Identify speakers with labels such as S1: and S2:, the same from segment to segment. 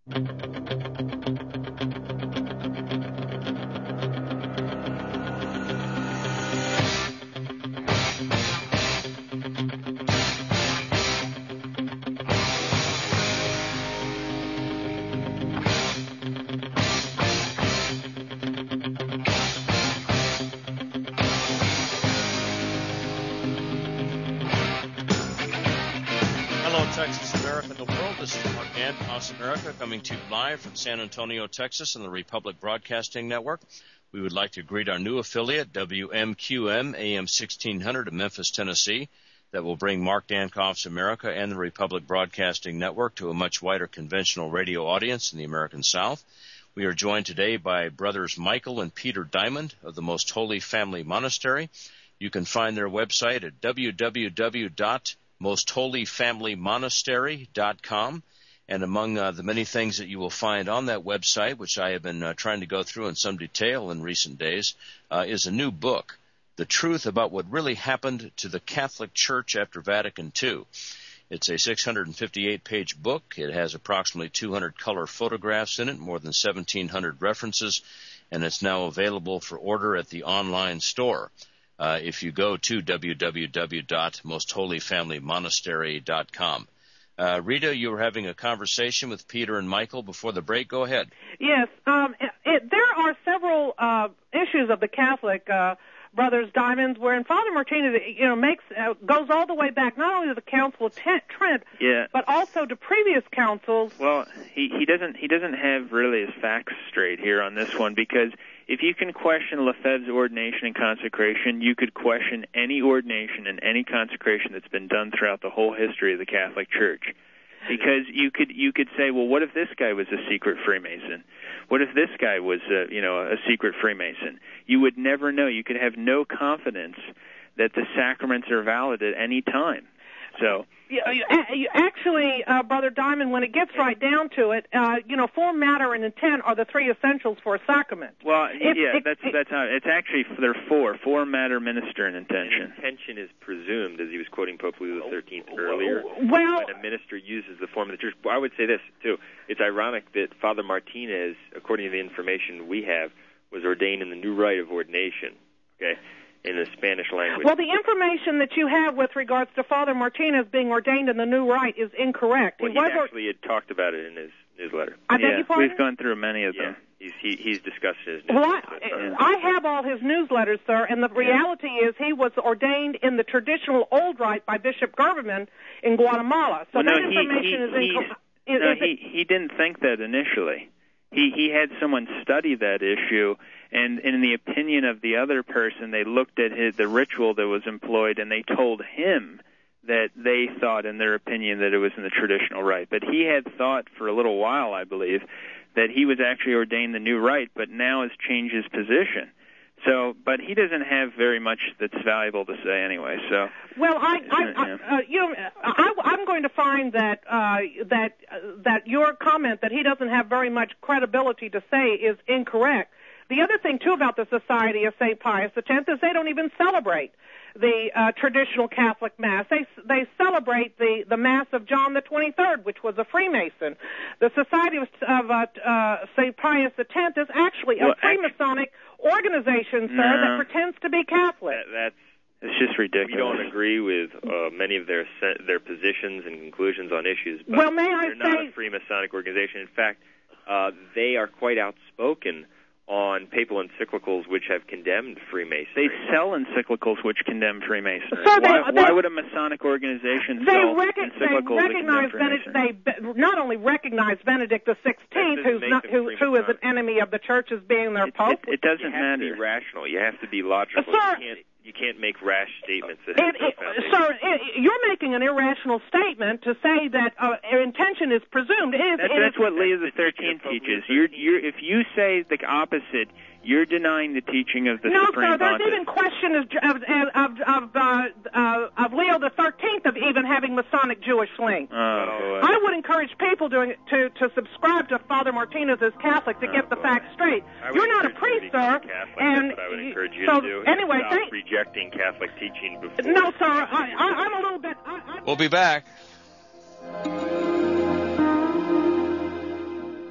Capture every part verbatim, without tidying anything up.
S1: America, coming to you live from San Antonio, Texas, on the Republic Broadcasting Network. We would like to greet our new affiliate, W M Q M A M sixteen hundred of Memphis, Tennessee, that will bring Mark Dankoff's America and the Republic Broadcasting Network to a much wider conventional radio audience in the American South. We are joined today by brothers Michael and Peter Diamond of the Most Holy Family Monastery. You can find their website at w w w dot most holy family monastery dot com. And among uh, the many things that you will find on that website, which I have been uh, trying to go through in some detail in recent days, uh, is a new book, The Truth About What Really Happened to the Catholic Church After Vatican Two. It's a six hundred fifty-eight page book. It has approximately two hundred color photographs in it, more than seventeen hundred references, and it's now available for order at the online store. Uh, if you go to w w w dot most holy family monastery dot com. Uh, Rita, you were having a conversation with Peter and Michael before the break. Go ahead.
S2: Yes. Um, it, there are several uh, issues of the Catholic uh, Brothers Diamonds wherein Father Martinez, you know, makes uh, goes all the way back not only to the Council of Trent,
S3: yeah.
S2: but also to previous councils.
S3: Well, he, he doesn't he doesn't have really his facts straight here on this one, because if you can question Lefebvre's ordination and consecration, you could question any ordination and any consecration that's been done throughout the whole history of the Catholic Church. Because you could you could say, well, what if this guy was a secret Freemason? What if this guy was, a, you know, a secret Freemason? You would never know. You could have no confidence that the sacraments are valid at any time. So,
S2: actually, uh, Brother Diamond, when it gets right down to it, uh, you know, form, matter, and intent are the three essentials for a sacrament.
S3: Well,
S2: if,
S3: yeah,
S2: if,
S3: that's
S2: if,
S3: that's how it's actually. There are four: form, matter, minister, and intention.
S4: And intention is presumed, as he was quoting Pope Leo the thirteenth earlier.
S2: Well,
S4: when a minister uses the form of the church, I would say this too: it's ironic that Father Martinez, according to the information we have, was ordained in the new rite of ordination. Okay. In the Spanish language.
S2: Well, the information that you have with regards to Father Martinez being ordained in the new rite is incorrect.
S4: Well,
S2: he,
S4: he
S2: was
S4: actually had talked about it in his newsletter.
S2: I
S3: yeah,
S2: beg your pardon?
S3: We've gone through many of
S4: yeah.
S3: them.
S4: He's, he, he's discussed his
S2: Well,
S4: newsletter.
S2: I, I have all his newsletters, sir, and the reality is he was ordained in the traditional old rite by Bishop Gerberman in Guatemala. So
S3: well,
S2: that
S3: no,
S2: information
S3: he,
S2: is
S3: he,
S2: incorrect.
S3: No, he, he didn't think that initially. He he had someone study that issue, and in the opinion of the other person, they looked at his, the ritual that was employed, and they told him that they thought, in their opinion, that it was in the traditional rite. But he had thought for a little while, I believe, that he was actually ordained the new rite, but now has changed his position. So, but he doesn't have very much that's valuable to say anyway. So,
S2: well, I, I, I uh, you know, I, I'm going to find that uh, that uh, that your comment that he doesn't have very much credibility to say is incorrect. The other thing too about the Society of Saint Pius X is they don't even celebrate the uh, traditional Catholic Mass. They they celebrate the, the Mass of John the twenty-third, which was a Freemason. The Society of, of uh, uh, Saint Pius X is actually
S3: well,
S2: a Freemasonic organization, sir,
S3: no,
S2: that pretends to be Catholic.
S4: That, that's
S3: it's just ridiculous.
S4: We don't agree with uh, many of their their positions and conclusions on issues. But
S2: well, may I
S4: they're
S2: say,
S4: not a Freemasonic organization. In fact, uh, they are quite outspoken on papal encyclicals which have condemned Freemasonry.
S3: They sell encyclicals which condemn Freemasonry.
S2: So they,
S3: why,
S2: they,
S3: why would a Masonic organization
S2: they
S3: sell
S2: rec-
S3: encyclicals
S2: they recognize
S3: that condemn
S2: Benedict, They not only recognize Benedict the sixteenth, who's not, who, who is an enemy of the church, as being their
S3: it,
S2: pope.
S3: It, it doesn't
S4: you have
S3: matter.
S4: to be rational. You have to be logical.
S2: Sir,
S4: you can't you can't make rash statements. That
S2: it, it, sir, it, you're making an irrational statement to say that uh, intention is presumed. It is,
S3: that's
S2: it
S3: that's
S2: is,
S3: what Leo the thirteenth teaches. You're, you're, if you say the opposite, you're denying the teaching of the
S2: no,
S3: Supreme
S2: sir, there's
S3: Pontiff.
S2: even question of of of of, uh, uh, of Leo the thirteenth of even having Masonic Jewish links.
S3: Oh, boy.
S2: I would encourage people to to to subscribe to Father Martinez as Catholic to
S4: oh,
S2: get the
S4: boy.
S2: facts straight. You're not a priest, sir.
S4: Catholic.
S2: And
S4: That's what I would encourage you
S2: so,
S4: to do.
S2: Anyway,
S4: Stop
S2: thank,
S4: rejecting Catholic teaching before.
S2: No, sir. I, I, I'm a little bit. I, I,
S1: We'll be back.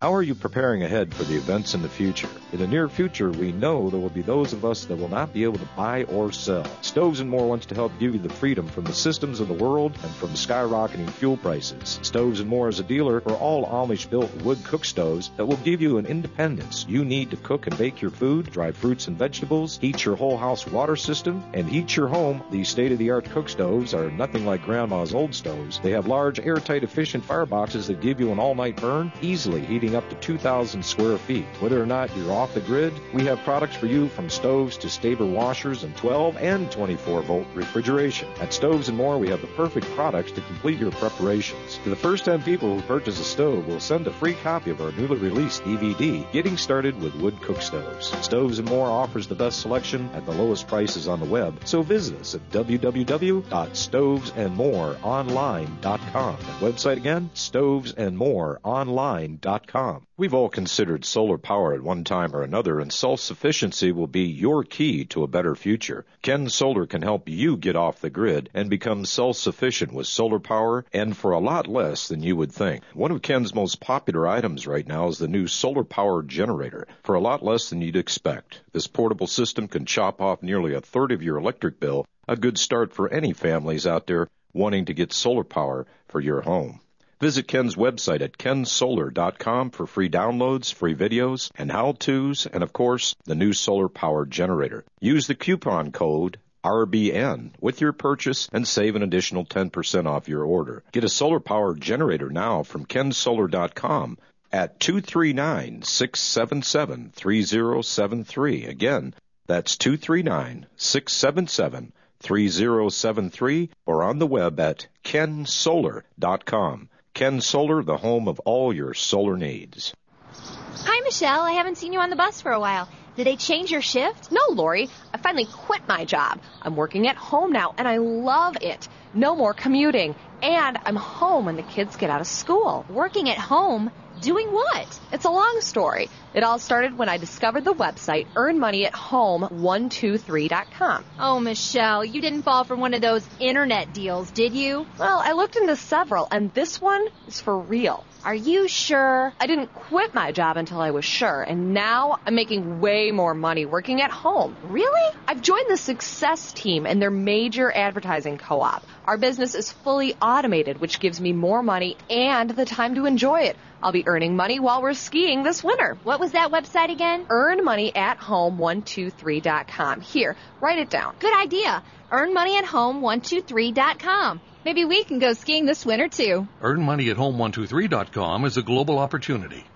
S5: How are you preparing ahead for the events in the future? In the near future, we know there will be those of us that will not be able to buy or sell. Stoves and More wants to help give you the freedom from the systems of the world and from skyrocketing fuel prices. Stoves and More is a dealer for all Amish-built wood cook stoves that will give you an independence you need to cook and bake your food, dry fruits and vegetables, heat your whole house water system, and heat your home. These state-of-the-art cook stoves are nothing like Grandma's old stoves. They have large, airtight, efficient fireboxes that give you an all-night burn, easily heating up to two thousand square feet. Whether or not you're off the grid, we have products for you from stoves to Staber washers and twelve and twenty-four volt refrigeration. At Stoves and More, we have the perfect products to complete your preparations. To the first ten people who purchase a stove, we'll send a free copy of our newly released D V D, Getting Started with Wood Cook Stoves. Stoves and More offers the best selection at the lowest prices on the web, so visit us at w w w dot stoves and more online dot com. That website again, stoves and more online dot com. We've all considered solar power at one time or another, and self-sufficiency will be your key to a better future. Ken Solar can help you get off the grid and become self-sufficient with solar power, and for a lot less than you would think. One of Ken's most popular items right now is the new solar power generator, for a lot less than you'd expect. This portable system can chop off nearly a third of your electric bill, a good start for any families out there wanting to get solar power for your home. Visit Ken's website at ken solar dot com for free downloads, free videos, and how-tos, and of course, the new solar power generator. Use the coupon code R B N with your purchase and save an additional ten percent off your order. Get a solar power generator now from ken solar dot com at two three nine, six seven seven, three zero seven three. Again, that's two three nine, six seven seven, three zero seven three, or on the web at ken solar dot com. Ken Solar, the home of all your solar needs.
S6: Hi, Michelle. I haven't seen you on the bus for a while. Did they change your shift?
S7: No, Lori. I finally quit my job. I'm working at home now, and I love it. No more commuting. And I'm home when the kids get out of school.
S6: Working at home? Doing what?
S7: It's a long story. It all started when I discovered the website earn money at home one two three dot com.
S6: Oh, Michelle, you didn't fall for one of those internet deals, did you?
S7: Well, I looked into several, and this one is for real.
S6: Are you sure?
S7: I didn't quit my job until I was sure, and now I'm making way more money working at home.
S6: Really?
S7: I've joined the Success Team and their major advertising co-op. Our business is fully automated, which gives me more money and the time to enjoy it. I'll be earning money while we're skiing this winter.
S6: What was that website again?
S7: earn money at home one two three dot com. Here, write it down.
S6: Good idea. earn money at home one two three dot com. Maybe we can go skiing this winter, too.
S8: earn money at home one two three dot com is a global opportunity.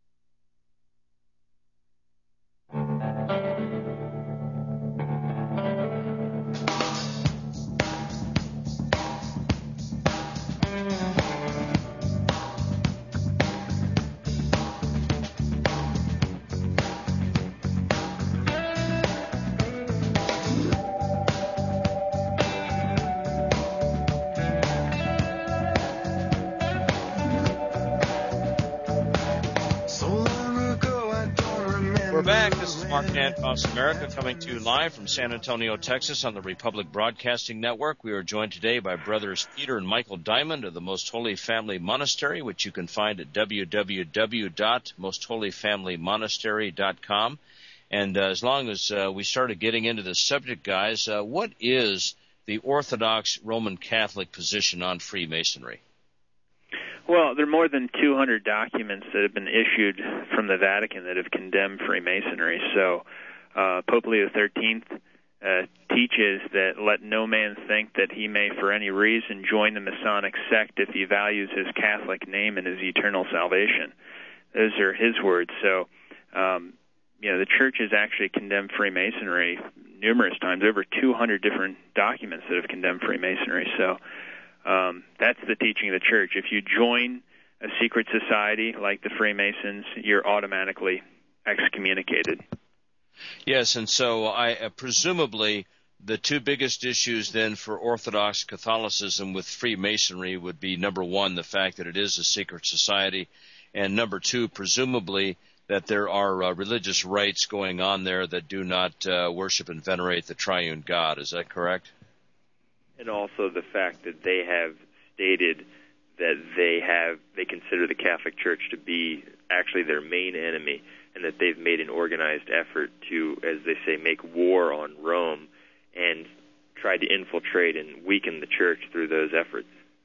S1: We're back. This is Mark Danfoss America coming to you live from San Antonio, Texas on the Republic Broadcasting Network. We are joined today by brothers Peter and Michael Diamond of the Most Holy Family Monastery, which you can find at w w w dot most holy family monastery dot com. And uh, as long as uh, we started getting into the subject, guys, uh, what is the Orthodox Roman Catholic position on Freemasonry?
S3: Well, there are more than two hundred documents that have been issued from the Vatican that have condemned Freemasonry. So uh, Pope Leo the thirteenth uh, teaches that let no man think that he may for any reason join the Masonic sect if he values his Catholic name and his eternal salvation. Those are his words. So, um, you know, the Church has actually condemned Freemasonry numerous times, over two hundred different documents that have condemned Freemasonry. So Um, that's the teaching of the Church. If you join a secret society like the Freemasons, you're automatically excommunicated.
S1: Yes, and so I uh, presumably the two biggest issues then for Orthodox Catholicism with Freemasonry would be, number one, the fact that it is a secret society, and number two, presumably that there are uh, religious rites going on there that do not uh, worship and venerate the triune God. Is that correct?
S4: And also the fact that they have stated that they have they consider the Catholic Church to be actually their main enemy, and that they've made an organized effort to, as they say, make war on Rome and tried to infiltrate and weaken the church through those efforts.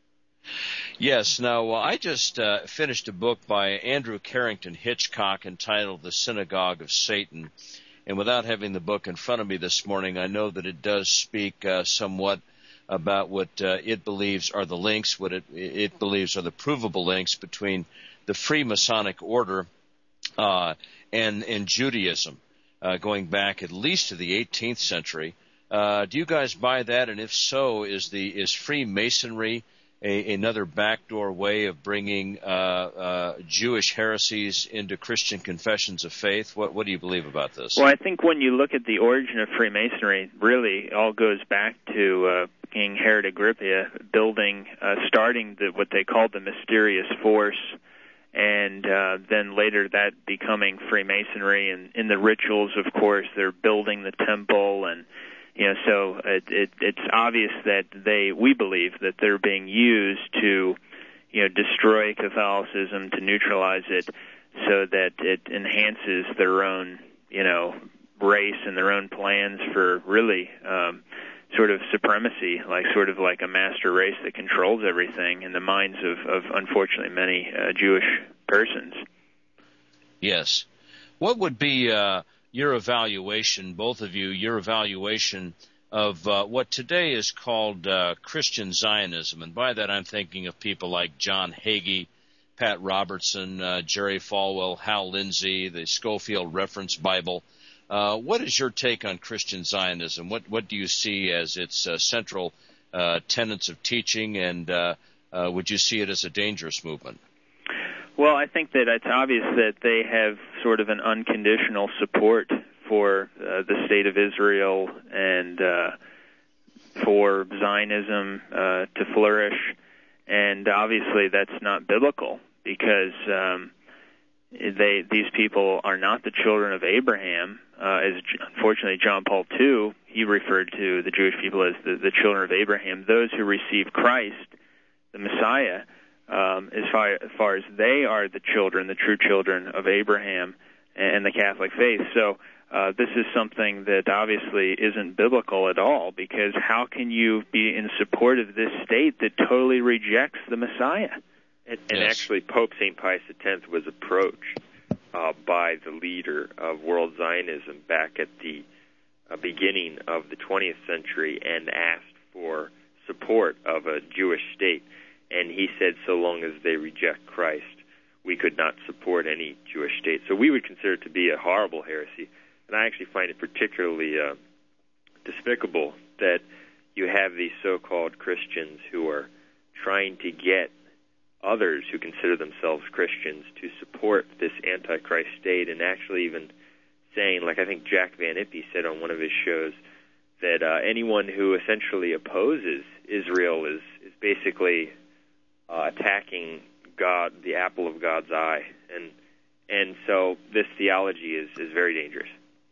S1: Yes. Now, uh, I just uh, finished a book by Andrew Carrington Hitchcock entitled The Synagogue of Satan. And without having the book in front of me this morning, I know that it does speak uh, somewhat about what uh, it believes are the links, what it, it believes are the provable links between the Freemasonic order uh, and, and Judaism, uh, going back at least to the eighteenth century. Uh, do you guys buy that? And if so, is the is Freemasonry A, another backdoor way of bringing uh, uh, Jewish heresies into Christian confessions of faith? What, what do you believe about this?
S3: Well, I think when you look at the origin of Freemasonry, really it all goes back to uh, King Herod Agrippa building, uh, starting the, what they called the mysterious force, and uh, then later that becoming Freemasonry. And in the rituals, of course, they're building the temple, and you know, so it, it, it's obvious that they, we believe that they're being used to, you know, destroy Catholicism, to neutralize it, so that it enhances their own, you know, race and their own plans for really um, sort of supremacy, like sort of like a master race that controls everything in the minds of, of unfortunately, many uh, Jewish persons.
S1: Yes. What would be uh, your evaluation, both of you, your evaluation of uh, what today is called uh, Christian Zionism? And by that I'm thinking of people like John Hagee, Pat Robertson, uh, Jerry Falwell, Hal Lindsey, the Schofield Reference Bible. Uh, what is your take on Christian Zionism? What what do you see as its uh, central uh, tenets of teaching, and uh, uh, would you see it as a dangerous movement?
S3: Well, I think that it's obvious that they have sort of an unconditional support for uh, the state of Israel and uh, for Zionism uh, to flourish. And obviously that's not biblical, because um, they these people are not the children of Abraham. Uh, as unfortunately John Paul the Second, he referred to the Jewish people as the, the children of Abraham, those who receive Christ, the Messiah. Um, as far as far as they are the children, the true children of Abraham and the Catholic faith. So uh, this is something that obviously isn't biblical at all, because how can you be in support of this state that totally rejects the Messiah?
S4: And, and yes. Actually, Pope Saint Pius the Tenth was approached uh, by the leader of World Zionism back at the uh, beginning of the twentieth century and asked for support of a Jewish state. And he said, so long as they reject Christ, we could not support any Jewish state. So we would consider it to be a horrible heresy. And I actually find it particularly uh, despicable that you have these so-called Christians who are trying to get others who consider themselves Christians to support this Antichrist state, and actually even saying, like I think Jack Van Ippy said on one of his shows, that uh, anyone who essentially opposes Israel is, is basically Uh, attacking God, the apple of God's eye, and and so this theology is, is very dangerous.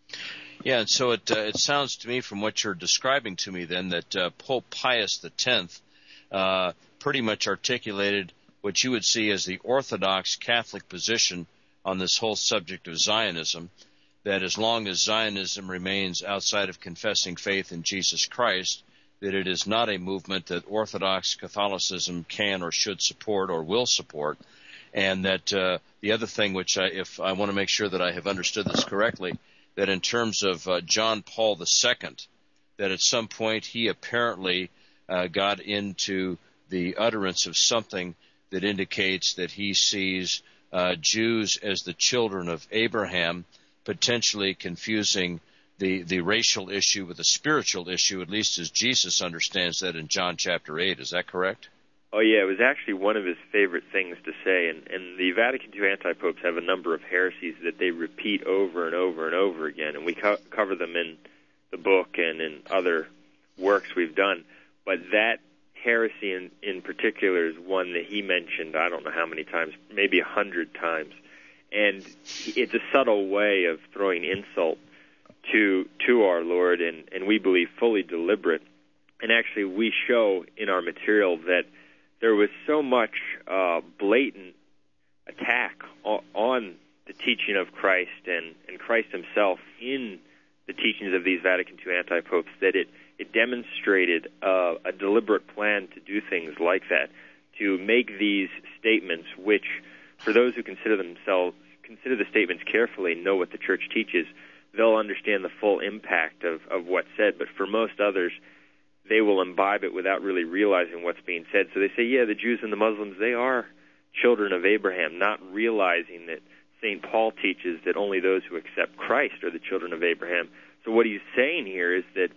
S1: Yeah, and so it uh, it sounds to me from what you're describing to me then that uh, Pope Pius the Tenth uh, pretty much articulated what you would see as the Orthodox Catholic position on this whole subject of Zionism, that as long as Zionism remains outside of confessing faith in Jesus Christ, that it is not a movement that Orthodox Catholicism can or should support or will support, and that uh, the other thing, which I, if I want to make sure that I have understood this correctly, that in terms of uh, John Paul the Second, that at some point he apparently uh, got into the utterance of something that indicates that he sees uh, Jews as the children of Abraham, potentially confusing the, the racial issue with the spiritual issue, at least as Jesus understands that in John chapter eight. Is that correct?
S4: Oh, yeah. It was actually one of his favorite things to say. And, and the Vatican Two anti-popes have a number of heresies that they repeat over and over and over again. And we co- cover them in the book and in other works we've done. But that heresy in, in particular is one that he mentioned, I don't know how many times, maybe a hundred times. And it's a subtle way of throwing insult to to our Lord, and, and we believe fully deliberate. And actually we show in our material that there was so much uh, blatant attack on, on the teaching of Christ and, and Christ himself in the teachings of these Vatican two anti-popes that it, it demonstrated uh, a deliberate plan to do things like that, to make these statements which, for those who consider themselves, consider the statements carefully, know what the Church teaches, they'll understand the full impact of, of what's said. But for most others, they will imbibe it without really realizing what's being said. So they say, yeah, the Jews and the Muslims, they are children of Abraham, not realizing that Saint Paul teaches that only those who accept Christ are the children of Abraham. So what he's saying here is that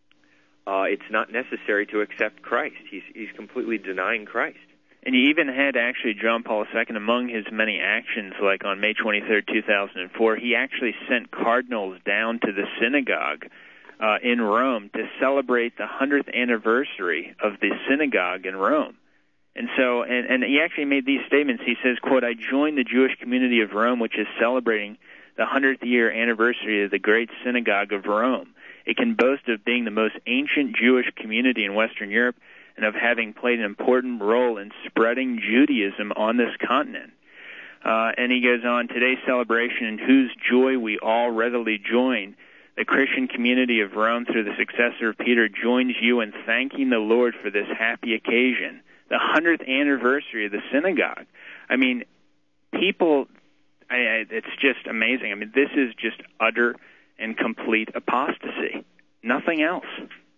S4: uh, it's not necessary to accept Christ. He's, he's completely denying Christ.
S3: And you even had actually John Paul the Second, among his many actions, like on May twenty-third, two thousand four, he actually sent cardinals down to the synagogue uh, in Rome to celebrate the hundredth anniversary of the synagogue in Rome. And so, and, and he actually made these statements. He says, quote, "I joined the Jewish community of Rome, which is celebrating the hundredth year anniversary of the great synagogue of Rome. It can boast of being the most ancient Jewish community in Western Europe and of having played an important role in spreading Judaism on this continent." Uh, and he goes on, "Today's celebration, in whose joy we all readily join, the Christian community of Rome, through the successor of Peter, joins you in thanking the Lord for this happy occasion, the hundredth anniversary of the synagogue." I mean, people, I, I, it's just amazing. I mean, this is just utter and complete apostasy. Nothing else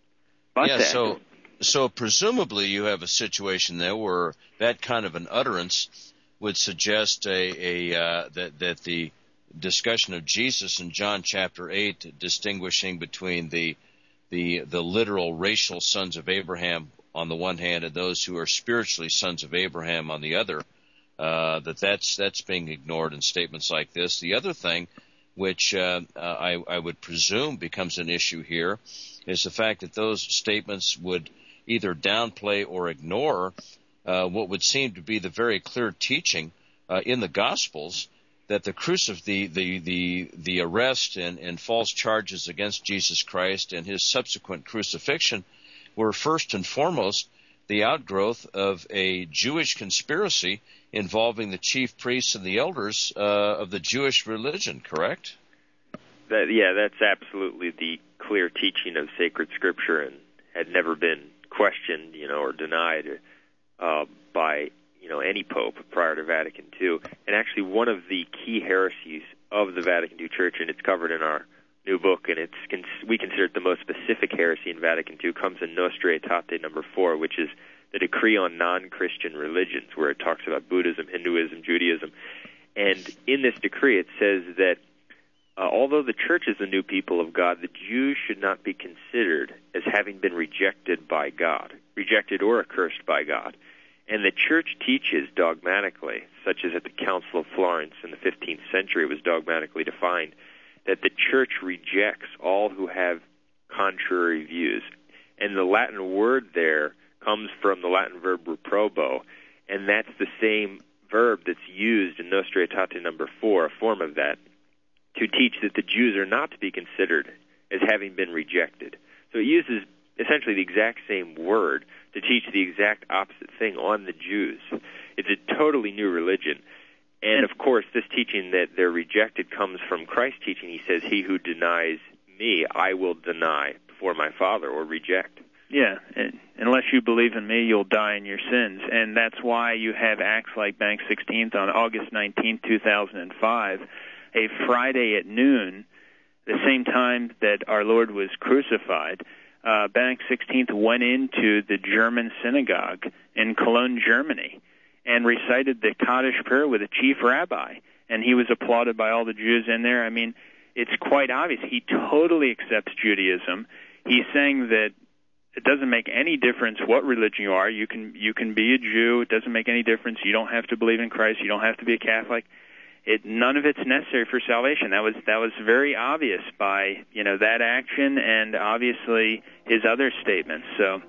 S3: but
S1: yeah,
S3: that.
S1: So, so presumably you have a situation there where that kind of an utterance would suggest a, a uh, that that the discussion of Jesus in John chapter eight, distinguishing between the the the literal racial sons of Abraham on the one hand and those who are spiritually sons of Abraham on the other, uh, that that's that's being ignored in statements like this. The other thing, which uh, uh, I, I would presume becomes an issue here, is the fact that those statements would either downplay or ignore uh, what would seem to be the very clear teaching uh, in the Gospels, that the crucif- the, the, the, the arrest and, and false charges against Jesus Christ and his subsequent crucifixion were first and foremost the outgrowth of a Jewish conspiracy involving the chief priests and the elders uh, of the Jewish religion, correct?
S4: That, yeah, that's absolutely the clear teaching of sacred Scripture and had never been questioned, you know, or denied uh, by, you know, any pope prior to Vatican two. And actually one of the key heresies of the Vatican two Church, and it's covered in our new book, and it's we consider it the most specific heresy in Vatican two, comes in Nostra Aetate number four, which is the decree on non-Christian religions, where it talks about Buddhism, Hinduism, Judaism. And in this decree it says that uh, although the Church is the new people of God, the Jews should not be considered as having been rejected by God, rejected or accursed by God. And the Church teaches dogmatically, such as at the Council of Florence in the fifteenth century it was dogmatically defined, that the Church rejects all who have contrary views. And the Latin word there comes from the Latin verb reprobo, and that's the same verb that's used in Nostra Aetate number four, a form of that, to teach that the Jews are not to be considered as having been rejected. So it uses essentially the exact same word to teach the exact opposite thing on the Jews. It's a totally new religion. And, of course, this teaching that they're rejected comes from Christ's teaching. He says, "He who denies me, I will deny before my Father," or reject.
S3: Yeah, and unless you believe in me, you'll die in your sins. And that's why you have acts like Bank sixteenth on August nineteenth, two thousand five, a Friday at noon, the same time that our Lord was crucified. Uh, Benedict the sixteenth went into the German synagogue in Cologne, Germany, and recited the Kaddish prayer with the chief rabbi, and he was applauded by all the Jews in there. I mean, it's quite obvious. He totally accepts Judaism. He's saying that it doesn't make any difference what religion you are. You can you can be a Jew. It doesn't make any difference. You don't have to believe in Christ. You don't have to be a Catholic. It none of it's necessary for salvation. That was that was very obvious by you know that action and obviously his other statements. So.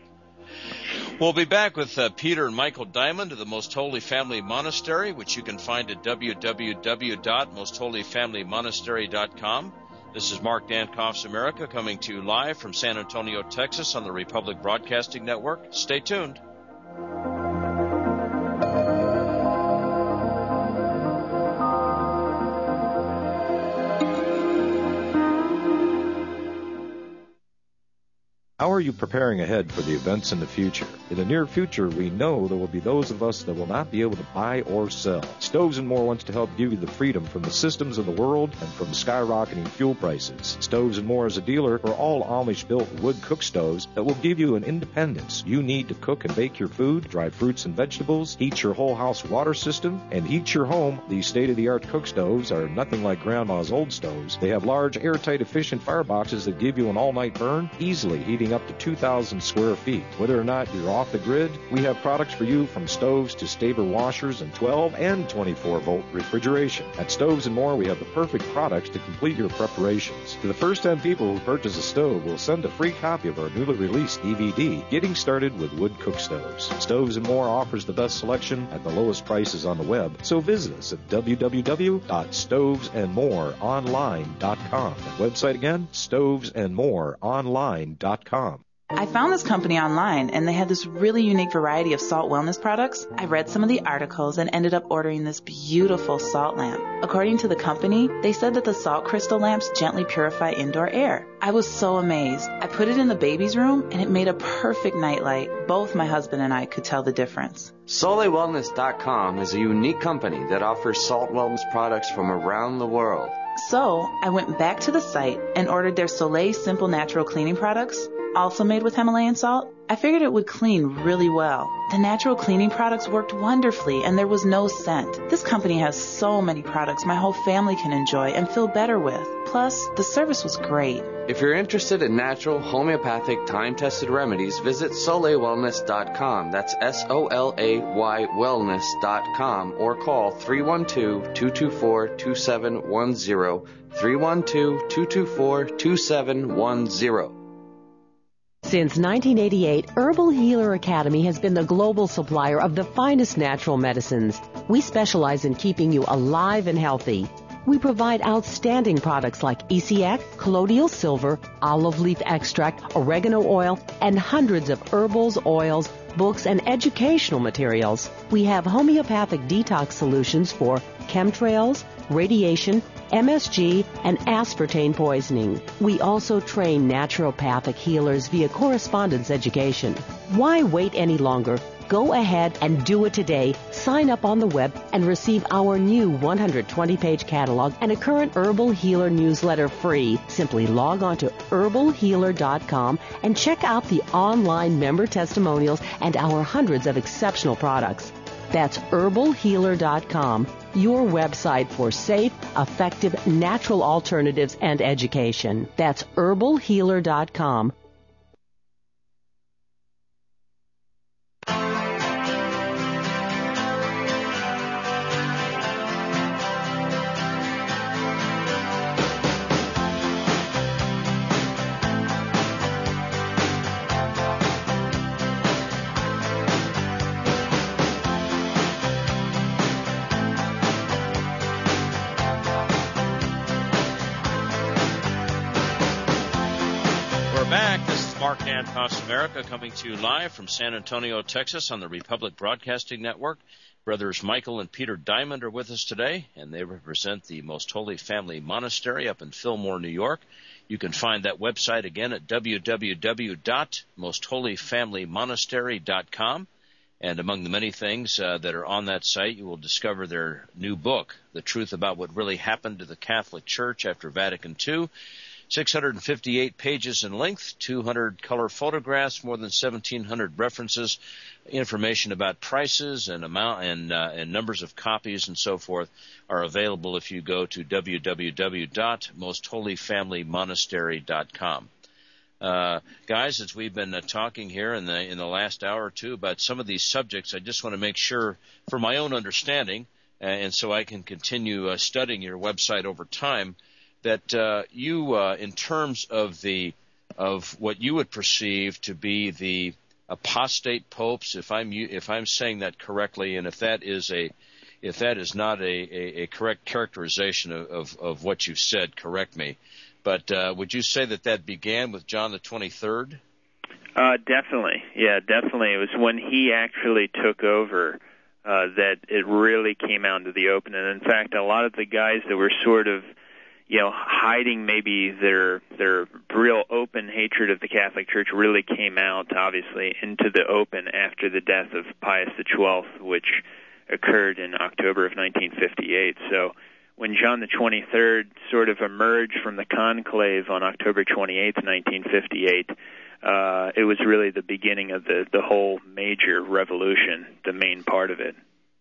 S1: We'll be back with uh, Peter and Michael Diamond of the Most Holy Family Monastery, which you can find at w w w dot most holy family monastery dot com. This is Mark Dankoff's America, coming to you live from San Antonio, Texas on the Republic Broadcasting Network. Stay tuned.
S5: How are you preparing ahead for the events in the future? In the near future, we know there will be those of us that will not be able to buy or sell. Stoves and More wants to help give you the freedom from the systems of the world and from skyrocketing fuel prices. Stoves and More is a dealer for all Amish-built wood cook stoves that will give you an independence you need to cook and bake your food, dry fruits and vegetables, heat your whole house water system, and heat your home. These state-of-the-art cook stoves are nothing like Grandma's old stoves. They have large, airtight, efficient fireboxes that give you an all-night burn, easily heating up to two thousand square feet. Whether or not you're off the grid, we have products for you from stoves to Staber washers and twelve and twenty-four volt refrigeration. At Stoves and More, we have the perfect products to complete your preparations. To the first ten people who purchase a stove, we'll send a free copy of our newly released D V D, Getting Started with Wood Cook Stoves. Stoves and More offers the best selection at the lowest prices on the web, so visit us at w w w dot stoves and more online dot com. The website again, stoves and more online dot com.
S9: I found this company online, and they had this really unique variety of salt wellness products. I read some of the articles and ended up ordering this beautiful salt lamp. According to the company, they said that the salt crystal lamps gently purify indoor air. I was so amazed. I put it in the baby's room, and it made a perfect nightlight. Both my husband and I could tell the difference.
S10: Sole Wellness dot com is a unique company that offers salt wellness products from around the world.
S9: So I went back to the site and ordered their Soleil Simple Natural Cleaning products, also made with Himalayan salt. I figured it would clean really well. The natural cleaning products worked wonderfully, and there was no scent. This company has so many products my whole family can enjoy and feel better with. Plus, the service was great.
S10: If you're interested in natural, homeopathic, time-tested remedies, visit Sole Wellness dot com. That's S O L A Y wellness dot com, or call three one two, two two four, two seven one zero, three one two, two two four, two seven one zero.
S11: Since nineteen eighty-eight, Herbal Healer Academy has been the global supplier of the finest natural medicines. We specialize in keeping you alive and healthy. We provide outstanding products like E C X, colloidal silver, olive leaf extract, oregano oil, and hundreds of herbals, oils, books, and educational materials. We have homeopathic detox solutions for chemtrails, radiation, M S G, and aspartame poisoning. We also train naturopathic healers via correspondence education. Why wait any longer? Go ahead and do it today. Sign up on the web and receive our new one hundred twenty page catalog and a current Herbal Healer newsletter free. Simply log on to herbal healer dot com and check out the online member testimonials and our hundreds of exceptional products. That's herbal healer dot com, your website for safe, effective, natural alternatives and education. That's herbal healer dot com.
S1: Across America, coming to you live from San Antonio, Texas, on the Republic Broadcasting Network. Brothers Michael and Peter Diamond are with us today, and they represent the Most Holy Family Monastery up in Fillmore, New York. You can find that website again at w w w dot most holy family monastery dot com. And among the many things uh, that are on that site, you will discover their new book, The Truth About What Really Happened to the Catholic Church After Vatican Two. six hundred fifty-eight pages in length, two hundred color photographs, more than seventeen hundred references, information about prices and amount and, uh, and numbers of copies and so forth are available if you go to w w w dot most holy family monastery dot com. Uh, guys, as we've been uh, talking here in the in the last hour or two about some of these subjects, I just want to make sure, for my own understanding, uh, and so I can continue uh, studying your website over time, that uh, you, uh, in terms of the of what you would perceive to be the apostate popes, if I'm if I'm saying that correctly, and if that is a if that is not a, a, a correct characterization of, of, of what you've said, correct me. But uh, would you say that that began with John the twenty-third?
S3: Uh, definitely, yeah, definitely. It was when he actually took over uh, that it really came out into the open. And in fact, a lot of the guys that were sort of, you know, hiding maybe their their real open hatred of the Catholic Church really came out, obviously, into the open after the death of Pius the twelfth, which occurred in October of nineteen fifty-eight. So when John the twenty-third sort of emerged from the conclave on October twenty-eighth, nineteen fifty-eight, uh, it was really the beginning of the, the whole major revolution, the main part of it.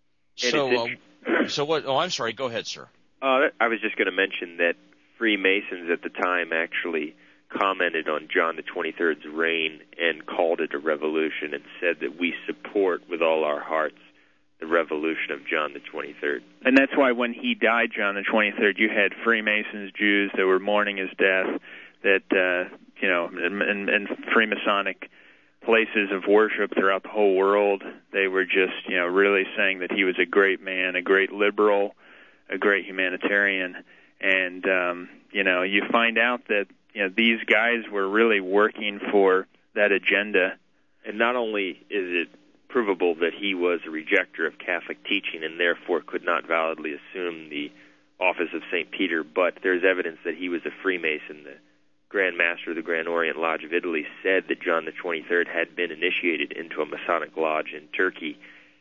S1: So, uh, so what? Oh, I'm sorry. Go ahead, sir.
S4: Uh, I was just going to mention that Freemasons at the time actually commented on John the twenty-third's reign and called it a revolution and said that we support with all our hearts the revolution of John the twenty-third.
S3: And that's why when he died, John the twenty-third, you had Freemasons, Jews that were mourning his death, that, uh, you know, and, and Freemasonic places of worship throughout the whole world. They were just, you know, really saying that he was a great man, a great liberal, a great humanitarian. And, um, you know, you find out that, you know, these guys were really working for that agenda.
S4: And not only is it provable that he was a rejecter of Catholic teaching and therefore could not validly assume the office of Saint Peter, but there's evidence that he was a Freemason. The Grand Master of the Grand Orient Lodge of Italy said that John the twenty-third had been initiated into a Masonic lodge in Turkey.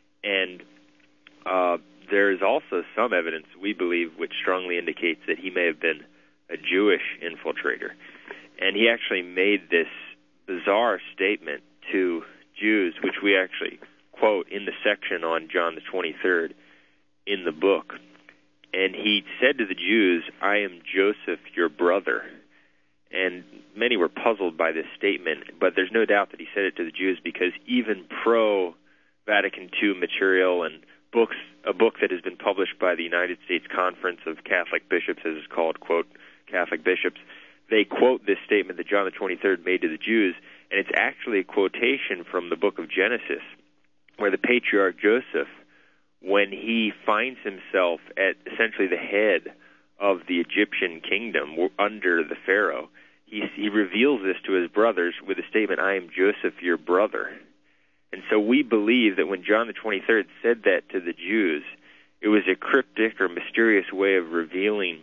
S4: And uh, there is also some evidence, we believe, which strongly indicates that he may have been a Jewish infiltrator. And he actually made this bizarre statement to Jews, which we actually quote in the section on John the twenty-third in the book. And he said to the Jews, "I am Joseph, your brother." And many were puzzled by this statement, but there's no doubt that he said it to the Jews because even pro-Vatican two material and books, a book that has been published by the United States Conference of Catholic Bishops, as it's called, quote, Catholic Bishops, they quote this statement that John the twenty-third made to the Jews, and it's actually a quotation from the book of Genesis, where the patriarch Joseph, when he finds himself at essentially the head of the Egyptian kingdom under the Pharaoh, he, he reveals this to his brothers with the statement, "I am Joseph, your brother." And so we believe that when John the twenty-third said that to the Jews, it was a cryptic or mysterious way of revealing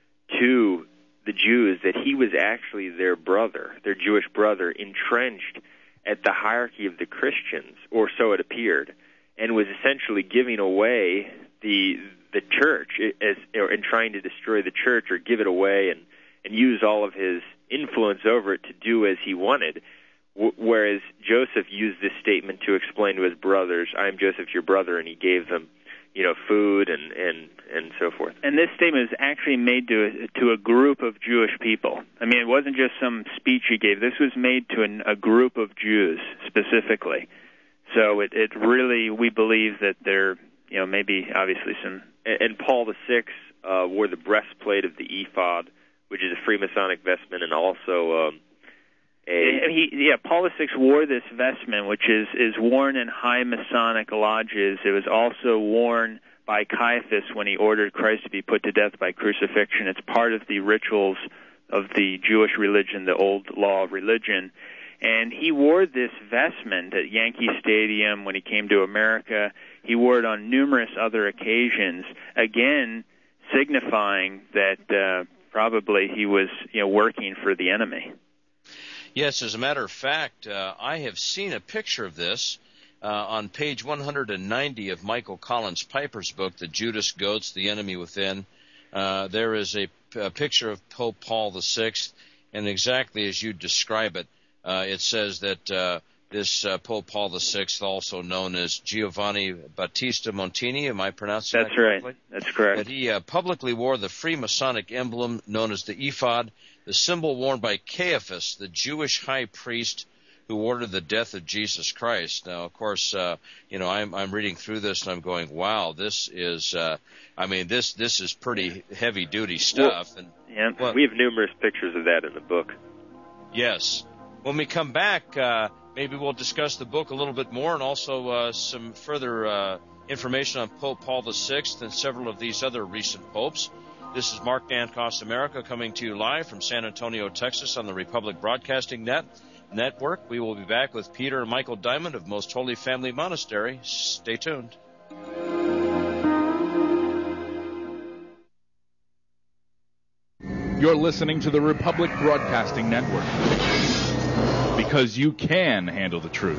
S4: to the Jews that he was actually their brother, their Jewish brother, entrenched at the hierarchy of the Christians, or so it appeared, and was essentially giving away the the church as or, and trying to destroy the church or give it away and, and use all of his influence over it to do as he wanted. W- whereas Joseph used this statement to explain to his brothers, "I am Joseph, your brother," and he gave them, you know, food and, and, and so forth.
S3: And this statement was actually made to a, to a group of Jewish people. I mean, it wasn't just some speech he gave. This was made to an, a group of Jews specifically. So it, it really, we believe that there, you know, maybe obviously some...
S4: And, and Paul the Sixth uh, wore the breastplate of the ephod, which is a Freemasonic vestment, and also... Um, A,
S3: he, yeah, Paul the Sixth wore this vestment, which is, is worn in high Masonic lodges. It was also worn by Caiaphas when he ordered Christ to be put to death by crucifixion. It's part of the rituals of the Jewish religion, the old law religion. And he wore this vestment at Yankee Stadium when he came to America. He wore it on numerous other occasions, again signifying that uh, probably he was, you know, working for the enemy.
S1: Yes, as a matter of fact, uh, I have seen a picture of this uh, on page one hundred ninety of Michael Collins Piper's book, The Judas Goats, The Enemy Within. Uh, there is a, a picture of Pope Paul the Sixth, and exactly as you describe it, uh, it says that uh, this uh, Pope Paul the Sixth, also known as Giovanni Battista Montini, am I pronouncing
S3: That's
S1: that correctly?
S3: Right. That's correct.
S1: That he uh, publicly wore the Freemasonic emblem known as the ephod, the symbol worn by Caiaphas, the Jewish high priest who ordered the death of Jesus Christ. Now, of course, uh, you know, I'm, I'm reading through this and I'm going, wow, this is, uh, I mean, this this is pretty heavy-duty stuff.
S4: Well,
S1: and
S4: yeah,
S1: well,
S4: we have numerous pictures of that in the book.
S1: Yes. When we come back, uh, maybe we'll discuss the book a little bit more and also uh, some further uh, information on Pope Paul the Sixth and several of these other recent popes. This is Mark Dancos America coming to you live from San Antonio, Texas on the Republic Broadcasting Net Network. We will be back with Peter and Michael Diamond of Most Holy Family Monastery. Stay tuned.
S12: You're listening to the Republic Broadcasting Network, because you can handle the truth.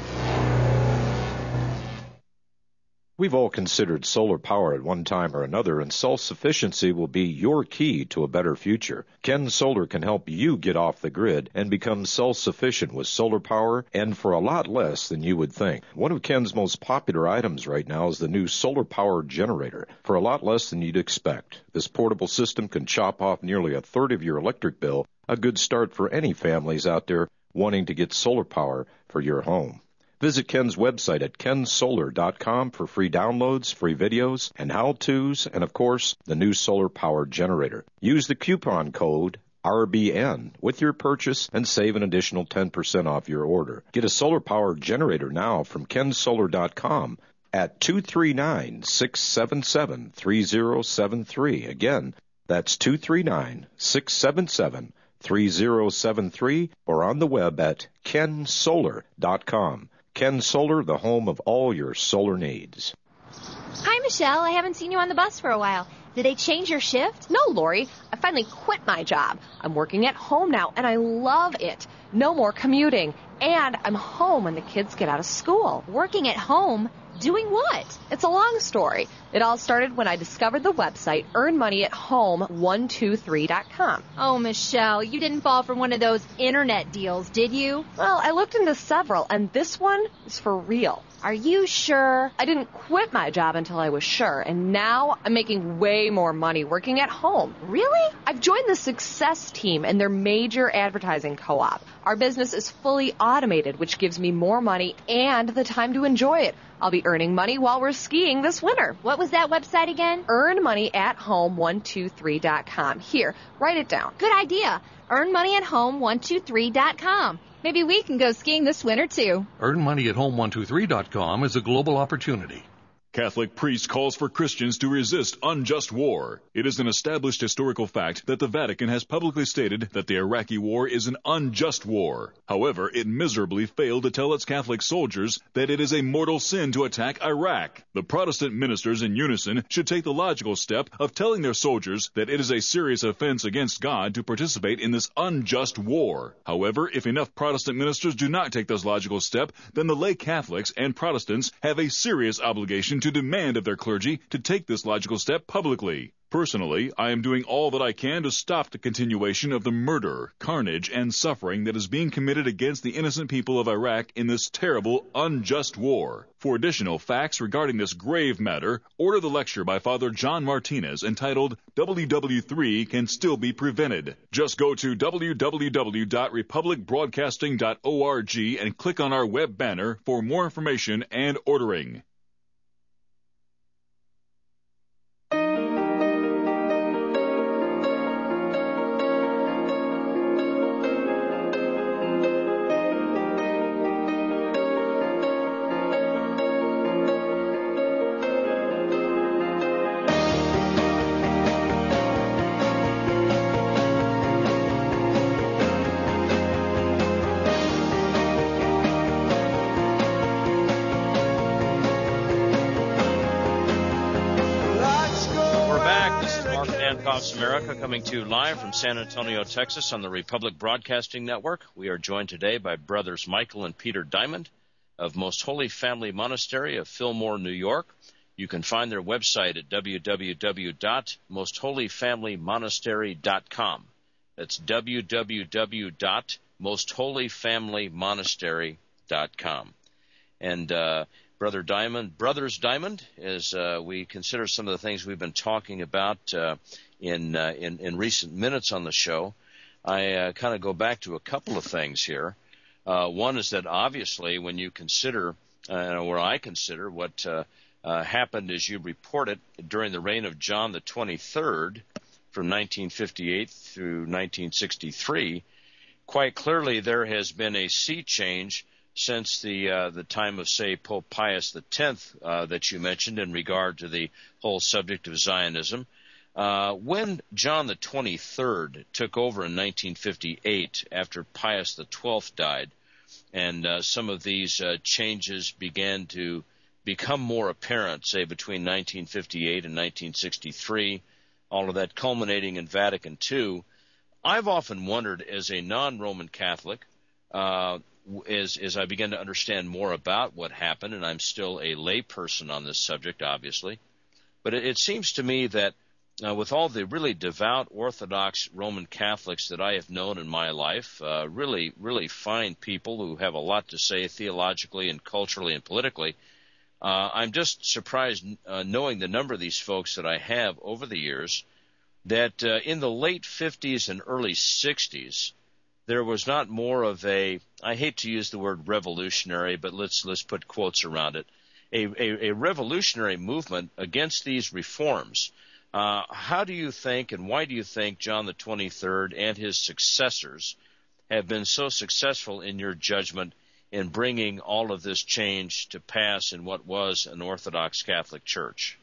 S5: We've all considered solar power at one time or another, and self-sufficiency will be your key to a better future. Ken Solar can help you get off the grid and become self-sufficient with solar power, and for a lot less than you would think. One of Ken's most popular items right now is the new solar power generator, for a lot less than you'd expect. This portable system can chop off nearly a third of your electric bill, a good start for any families out there wanting to get solar power for your home. Visit Ken's website at ken solar dot com for free downloads, free videos, and how-tos, and of course, the new solar power generator. Use the coupon code R B N with your purchase and save an additional ten percent off your order. Get a solar power generator now from ken solar dot com at two three nine, six seven seven, three zero seven three. Again, that's two three nine, six seven seven, three zero seven three, or on the web at ken solar dot com. Ken Solar, the home of all your solar needs.
S6: Hi, Michelle. I haven't seen you on the bus for a while. Did they change your shift?
S7: No, Lori. I finally quit my job. I'm working at home now, and I love it. No more commuting. And I'm home when the kids get out of school.
S6: Working at home? Doing what?
S7: It's a long story. It all started when I discovered the website earn money at home one two three dot com.
S6: Oh, Michelle, you didn't fall for one of those internet deals, did you?
S7: Well, I looked into several, and this one is for real.
S6: Are you sure?
S7: I didn't quit my job until I was sure, and now I'm making way more money working at home.
S6: Really?
S7: I've joined the Success Team and their major advertising co-op. Our business is fully automated, which gives me more money and the time to enjoy it. I'll be earning money while we're skiing this winter.
S6: What was that website again?
S7: earn money at home one two three dot com. Here, write it down.
S6: Good idea. earn money at home one two three dot com. Maybe we can go skiing this winter, too.
S8: earn money at home one two three dot com is a global opportunity.
S13: Catholic priest calls for Christians to resist unjust war. It is an established historical fact that the Vatican has publicly stated that the Iraqi war is an unjust war. However, it miserably failed to tell its Catholic soldiers that it is a mortal sin to attack Iraq. The Protestant ministers in unison should take the logical step of telling their soldiers that it is a serious offense against God to participate in this unjust war. However, if enough Protestant ministers do not take this logical step, then the lay Catholics and Protestants have a serious obligation to demand of their clergy to take this logical step publicly. Personally, I am doing all that I can to stop the continuation of the murder, carnage, and suffering that is being committed against the innocent people of Iraq in this terrible, unjust war. For additional facts regarding this grave matter, order the lecture by Father John Martinez entitled W W three Can Still Be Prevented. Just go to w w w dot republic broadcasting dot org and click on our web banner for more information and ordering.
S1: America, coming to you live from San Antonio, Texas on the Republic Broadcasting Network. We are joined today by brothers Michael and Peter Diamond of Most Holy Family Monastery of Fillmore, New York. You can find their website at w w w dot most holy family monastery dot com. That's w w w dot most holy family monastery dot com. And uh, Brother Diamond, Brothers Diamond, as uh, we consider some of the things we've been talking about uh, in, uh, in in recent minutes on the show, I uh, kind of go back to a couple of things here. Uh, one is that obviously when you consider, uh, or I consider, what uh, uh, happened as you reported during the reign of John the twenty-third from nineteen fifty-eight through nineteen sixty-three, quite clearly there has been a sea change since the uh, the time of, say, Pope Pius the tenth uh, that you mentioned in regard to the whole subject of Zionism. Uh, when John the twenty-third took over in nineteen fifty-eight after Pius the twelfth died, and uh, some of these uh, changes began to become more apparent, say, between nineteen fifty-eight and nineteen sixty-three, all of that culminating in Vatican two, I've often wondered, as a non-Roman Catholic, uh, as, as I begin to understand more about what happened, and I'm still a lay person on this subject, obviously, but it, it seems to me that uh, with all the really devout Orthodox Roman Catholics that I have known in my life, uh, really, really fine people who have a lot to say theologically and culturally and politically, uh, I'm just surprised uh, knowing the number of these folks that I have over the years, that uh, in the late fifties and early sixties, there was not more of a, I hate to use the word revolutionary, but let's let's put quotes around it, a, a, a revolutionary movement against these reforms. Uh, how do you think and why do you think John the twenty-third and his successors have been so successful in your judgment in bringing all of this change to pass in what was an Orthodox Catholic Church?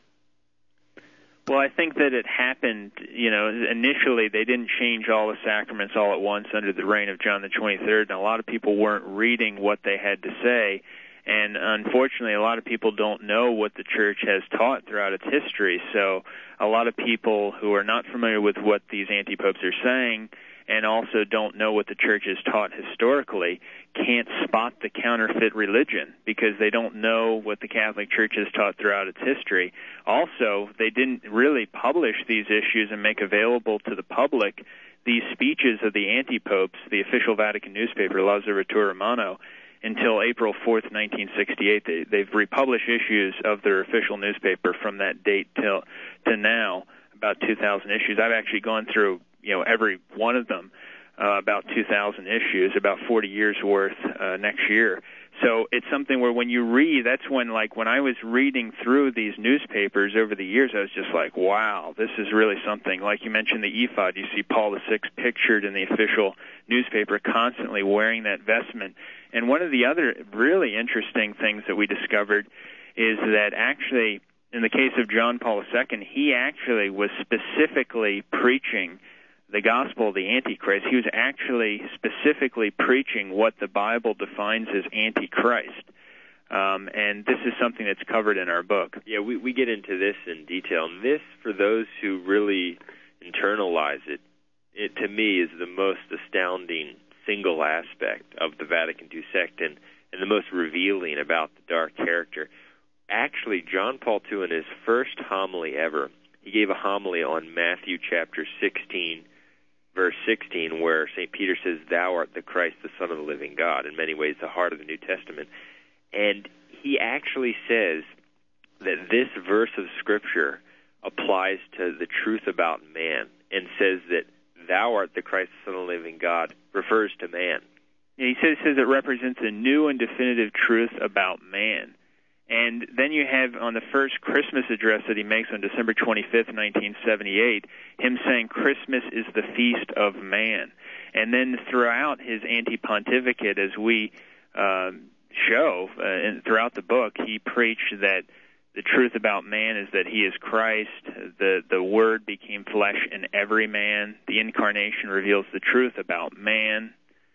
S3: Well, I think that it happened, you know, initially they didn't change all the sacraments all at once under the reign of John the twenty-third, and a lot of people weren't reading what they had to say. And unfortunately, a lot of people don't know what the Church has taught throughout its history. So a lot of people who are not familiar with what these anti-popes are saying and also don't know what the Church has taught historically can't spot the counterfeit religion because they don't know what the Catholic Church has taught throughout its history. Also, they didn't really publish these issues and make available to the public these speeches of the anti-popes, the official Vatican newspaper, L'Osservatore Romano, until April fourth, nineteen sixty-eight. They, they've republished issues of their official newspaper from that date till to now, about two thousand issues. I've actually gone through, you know, every one of them, uh, about two thousand issues, about forty years worth uh, next year. So it's something where when you read, that's when, like, when I was reading through these newspapers over the years, I was just like, wow, this is really something. Like you mentioned the ephod, you see Paul the Sixth pictured in the official newspaper constantly wearing that vestment. And one of the other really interesting things that we discovered is that actually, in the case of John Paul the Second, he actually was specifically preaching the gospel of the Antichrist. He was actually specifically preaching what the Bible defines as Antichrist. Um, and this is something that's covered in our book.
S4: Yeah, we, we get into this in detail. And this, for those who really internalize it, it to me is the most astounding single aspect of the Vatican Two sect and, and the most revealing about the dark character. Actually, John Paul the Second, in his first homily ever, he gave a homily on Matthew chapter sixteen, verse sixteen, where Saint Peter says, "Thou art the Christ, the Son of the living God," in many ways the heart of the New Testament. And he actually says that this verse of Scripture applies to the truth about man and says that "Thou art the Christ, the Son of the living God" refers to man.
S3: Yeah, he says, says it represents a new and definitive truth about man. And then you have on the first Christmas address that he makes on December twenty-fifth, nineteen seventy-eight, him saying Christmas is the feast of man. And then throughout his anti-pontificate, as we uh, show uh, and throughout the book, he preached that the truth about man is that he is Christ. The, the Word became flesh in every man. The Incarnation reveals the truth about man.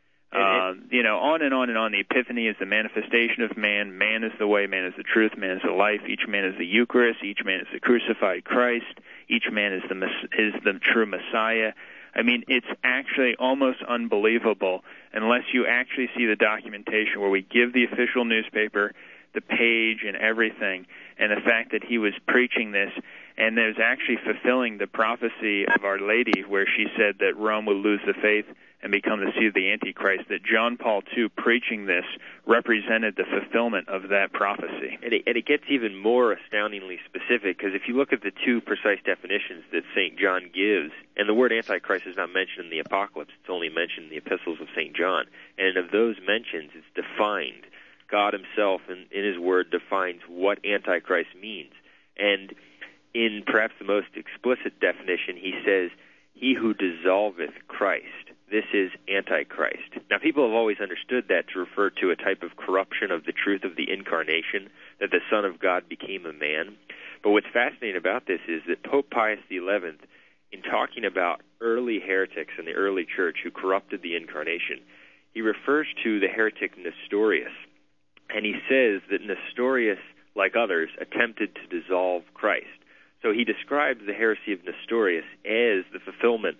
S3: Uh, you know, on and on and on. The Epiphany is the manifestation of man. Man is the way. Man is the truth. Man is the life. Each man is the Eucharist. Each man is the crucified Christ. Each man is the is the true Messiah. I mean, it's actually almost unbelievable unless you actually see the documentation where we give the official newspaper the page and everything, and the fact that he was preaching this, and there's actually fulfilling the prophecy of Our Lady where she said that Rome would lose the faith and become the seat of the Antichrist, that John Paul the Second preaching this represented the fulfillment of that prophecy.
S4: And it, and it gets even more astoundingly specific, because if you look at the two precise definitions that Saint John gives, and the word Antichrist is not mentioned in the Apocalypse, it's only mentioned in the epistles of Saint John, and of those mentions, it's defined. God himself, in, in his word, defines what Antichrist means. And in perhaps the most explicit definition, he says, "He who dissolveth Christ." This is Antichrist. Now, people have always understood that to refer to a type of corruption of the truth of the Incarnation, that the Son of God became a man. But what's fascinating about this is that Pope Pius the Eleventh, in talking about early heretics in the early church who corrupted the Incarnation, he refers to the heretic Nestorius. And he says that Nestorius, like others, attempted to dissolve Christ. So he describes the heresy of Nestorius as the fulfillment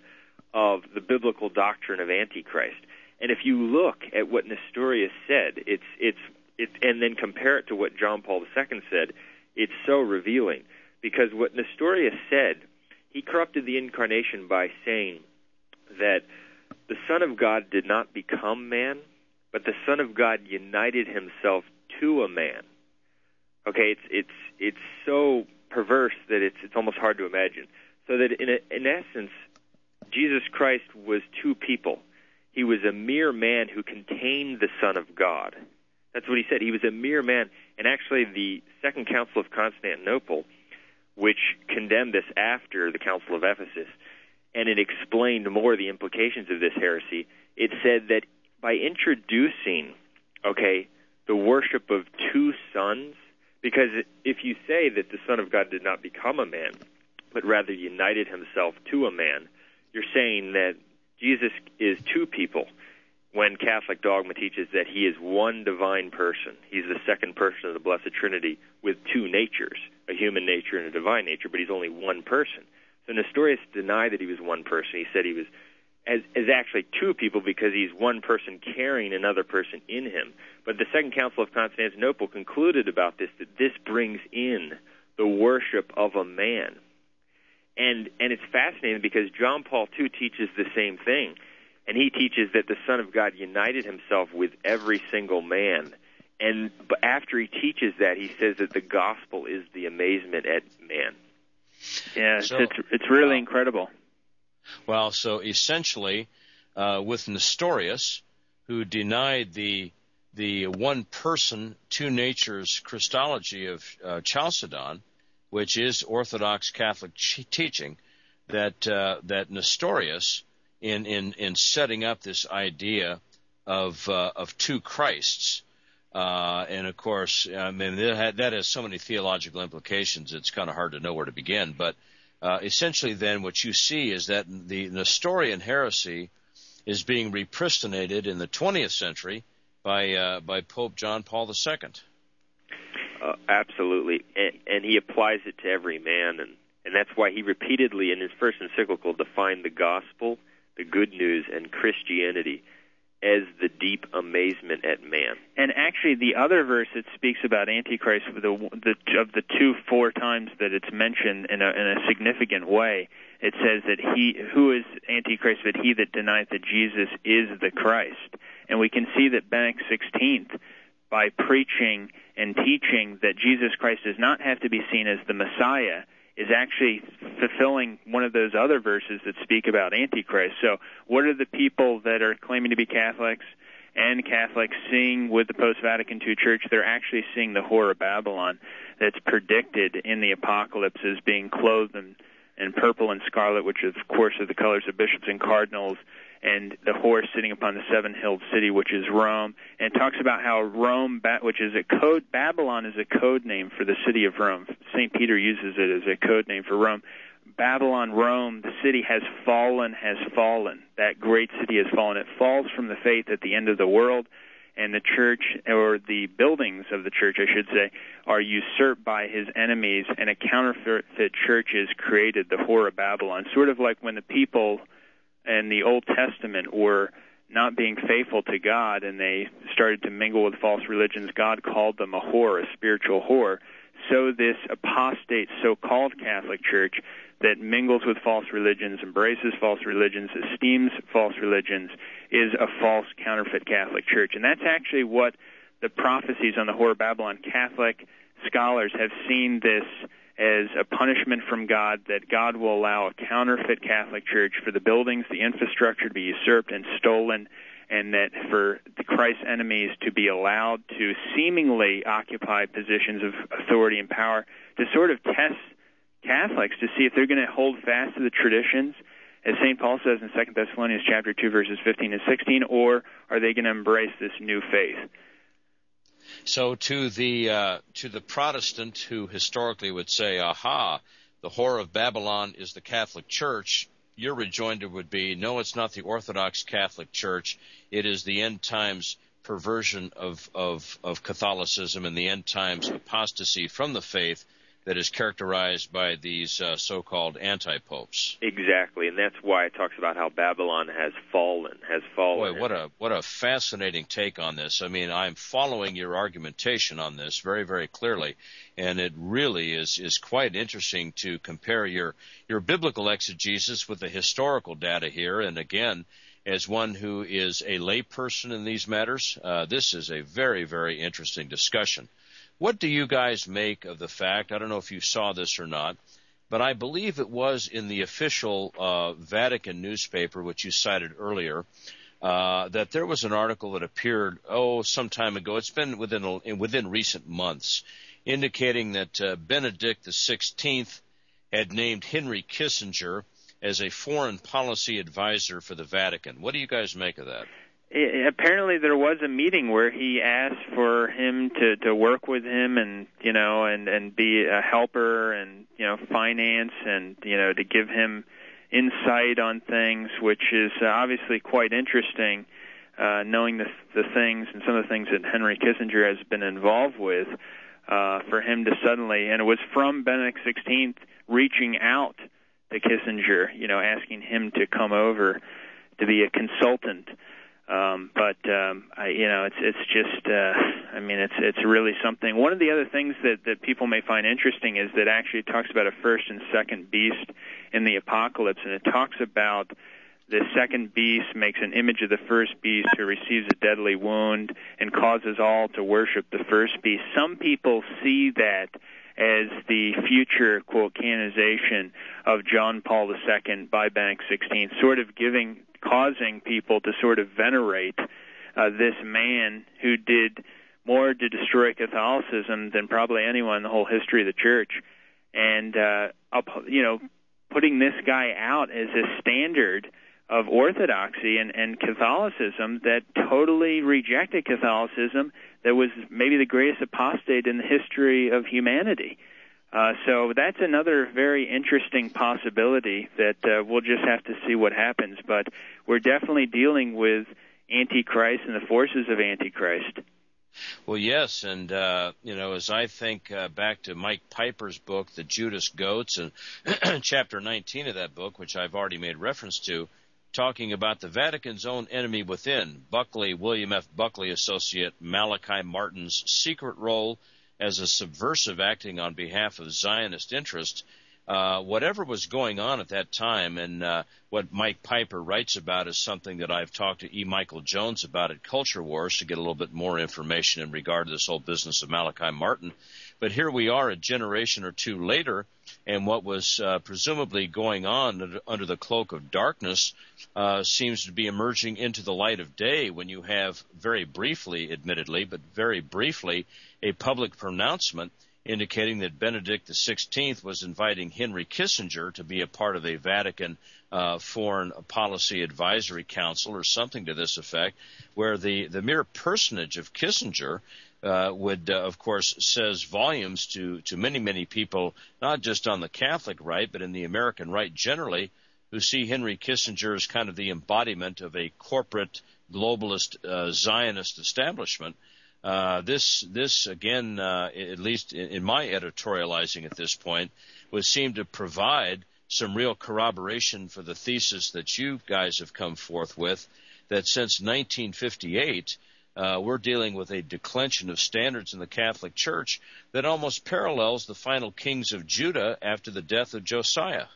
S4: of the biblical doctrine of Antichrist. And if you look at what Nestorius said, it's it's it, and then compare it to what John Paul the Second said, it's so revealing. Because what Nestorius said, he corrupted the incarnation by saying that the Son of God did not become man, but the Son of God united himself to a man. Okay, it's it's it's so perverse that it's it's almost hard to imagine. So that in a, in essence, Jesus Christ was two people. He was a mere man who contained the Son of God. That's what he said. He was a mere man. And actually, the Second Council of Constantinople, which condemned this after the Council of Ephesus, and it explained more the implications of this heresy, it said that by introducing, okay, the worship of two sons, because if you say that the Son of God did not become a man, but rather united himself to a man, you're saying that Jesus is two people, when Catholic dogma teaches that he is one divine person. He's the second person of the Blessed Trinity with two natures, a human nature and a divine nature, but he's only one person. So Nestorius denied that he was one person. He said he was as, as actually two people because he's one person carrying another person in him. But the Second Council of Constantinople concluded about this, that this brings in the worship of a man. And and it's fascinating because John Paul the Second teaches the same thing. And he teaches that the Son of God united himself with every single man. And but after he teaches that, he says that the gospel is the amazement at man.
S3: Yeah,
S1: so,
S3: it's it's really uh, incredible.
S1: Well, so essentially, uh, with Nestorius, who denied the the one person, two natures Christology of uh, Chalcedon, which is Orthodox Catholic teaching, that uh, that Nestorius, in, in, in setting up this idea of uh, of two Christs, uh, and of course, I mean that, that has so many theological implications. It's kind of hard to know where to begin. But uh, essentially, then what you see is that the Nestorian heresy is being repristinated in the twentieth century by uh, by Pope John Paul the Second.
S4: Uh, absolutely, and, and he applies it to every man, and, and that's why he repeatedly, in his first encyclical, defined the gospel, the good news, and Christianity as the deep amazement at man.
S3: And actually, the other verse that speaks about Antichrist, the, the, of the two, four times that it's mentioned in a, in a significant way, it says that he, who is Antichrist, but he that denieth that Jesus is the Christ. And we can see that Benedict the sixteenth, by preaching and teaching that Jesus Christ does not have to be seen as the Messiah, is actually fulfilling one of those other verses that speak about Antichrist. So what are the people that are claiming to be Catholics and Catholics seeing with the post-Vatican two Church? They're actually seeing the whore of Babylon that's predicted in the Apocalypse as being clothed in, in purple and scarlet, which of course are the colors of bishops and cardinals, and the horse sitting upon the seven-hilled city, which is Rome, and it talks about how Rome, which is a code, Babylon is a code name for the city of Rome. Saint Peter uses it as a code name for Rome. Babylon, Rome, the city has fallen, has fallen. That great city has fallen. It falls from the faith at the end of the world, and the church, or the buildings of the church, I should say, are usurped by his enemies, and a counterfeit church is created, the whore of Babylon. Sort of like when the people and the Old Testament were not being faithful to God, and they started to mingle with false religions. God called them a whore, a spiritual whore. So this apostate so-called Catholic Church that mingles with false religions, embraces false religions, esteems false religions, is a false counterfeit Catholic Church. And that's actually what the prophecies on the whore of Babylon, Catholic scholars have seen this as a punishment from God, that God will allow a counterfeit Catholic Church for the buildings, the infrastructure to be usurped and stolen, and that for the Christ's enemies to be allowed to seemingly occupy positions of authority and power to sort of test Catholics to see if they're going to hold fast to the traditions, as Saint Paul says in Second Thessalonians chapter two, verses fifteen and sixteen, or are they going to embrace this new faith?
S1: So to the uh, to the Protestant who historically would say, aha, the whore of Babylon is the Catholic Church, your rejoinder would be, no, it's not the Orthodox Catholic Church. It is the end times perversion of, of, of Catholicism and the end times apostasy from the faith that is characterized by these uh, so-called anti-popes.
S4: Exactly, and that's why it talks about how Babylon has fallen, has fallen.
S1: Boy, what a what a fascinating take on this. I mean, I'm following your argumentation on this very, very clearly, and it really is is quite interesting to compare your your biblical exegesis with the historical data here. And again, as one who is a layperson in these matters, uh, this is a very, very interesting discussion. What do you guys make of the fact, I don't know if you saw this or not, but I believe it was in the official uh, Vatican newspaper, which you cited earlier, uh, that there was an article that appeared, oh, some time ago, it's been within a, within recent months, indicating that uh, Benedict the sixteenth had named Henry Kissinger as a foreign policy advisor for the Vatican. What do you guys make of that?
S3: It, apparently there was a meeting where he asked for him to, to work with him and, you know, and, and be a helper and, you know, finance and, you know, to give him insight on things, which is uh, obviously quite interesting, uh, knowing the, the things and some of the things that Henry Kissinger has been involved with, uh, for him to suddenly, and it was from Benedict the sixteenth reaching out to Kissinger, you know, asking him to come over to be a consultant. Um, but um, I, you know, it's it's just, uh, I mean, it's it's really something. One of the other things that, that people may find interesting is that actually it talks about a first and second beast in the apocalypse, and it talks about the second beast makes an image of the first beast who receives a deadly wound and causes all to worship the first beast. Some people see that as the future, quote, canonization of John Paul the Second by Benedict the sixteenth, sort of giving, causing people to sort of venerate uh, this man who did more to destroy Catholicism than probably anyone in the whole history of the Church, and uh, up, you know, putting this guy out as a standard of orthodoxy and, and Catholicism that totally rejected Catholicism, that was maybe the greatest apostate in the history of humanity. Uh, so that's another very interesting possibility that uh, we'll just have to see what happens. But we're definitely dealing with Antichrist and the forces of Antichrist.
S1: Well, yes, and, uh, you know, as I think uh, back to Mike Piper's book, The Judas Goats, and chapter nineteen of that book, which I've already made reference to, talking about the Vatican's own enemy within, Buckley, William F. Buckley associate Malachi Martin's secret role as a subversive acting on behalf of Zionist interest, uh, whatever was going on at that time, and uh, what Mike Piper writes about is something that I've talked to E. Michael Jones about at Culture Wars to get a little bit more information in regard to this whole business of Malachi Martin. But here we are a generation or two later, and what was uh, presumably going on under, under the cloak of darkness uh, seems to be emerging into the light of day when you have very briefly, admittedly, but very briefly, a public pronouncement indicating that Benedict the sixteenth was inviting Henry Kissinger to be a part of a Vatican uh, Foreign Policy Advisory Council or something to this effect, where the, the mere personage of Kissinger Uh, would, uh, of course, says volumes to, to many, many people, not just on the Catholic right, but in the American right generally, who see Henry Kissinger as kind of the embodiment of a corporate globalist uh, Zionist establishment. Uh, this, this again, uh, at least in, in my editorializing at this point, would seem to provide some real corroboration for the thesis that you guys have come forth with, that since nineteen fifty-eight, Uh, we're dealing with a declension of standards in the Catholic Church that almost parallels the final kings of Judah after the death of Josiah.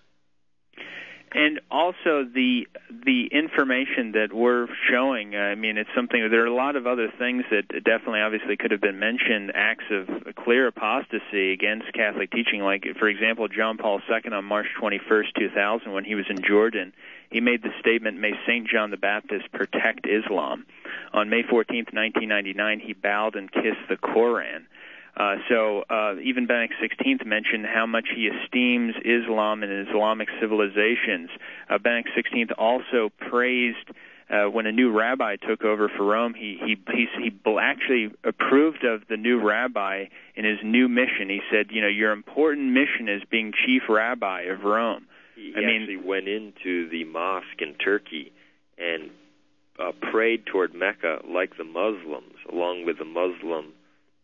S3: And also the the information that we're showing, I mean, it's something, there are a lot of other things that definitely obviously could have been mentioned, acts of clear apostasy against Catholic teaching, like, for example, John Paul the Second on March twenty-first, two thousand, when he was in Jordan, he made the statement, "May Saint John the Baptist protect Islam." On May fourteenth, nineteen ninety-nine, he bowed and kissed the Koran. Uh, so uh, even Benedict the sixteenth mentioned how much he esteems Islam and Islamic civilizations. Uh, Benedict the sixteenth also praised uh, when a new rabbi took over for Rome. He he he, he actually approved of the new rabbi in his new mission. He said, you know, your important mission is being chief rabbi of Rome.
S4: He
S3: I mean,
S4: actually went into the mosque in Turkey and uh, prayed toward Mecca like the Muslims, along with the Muslim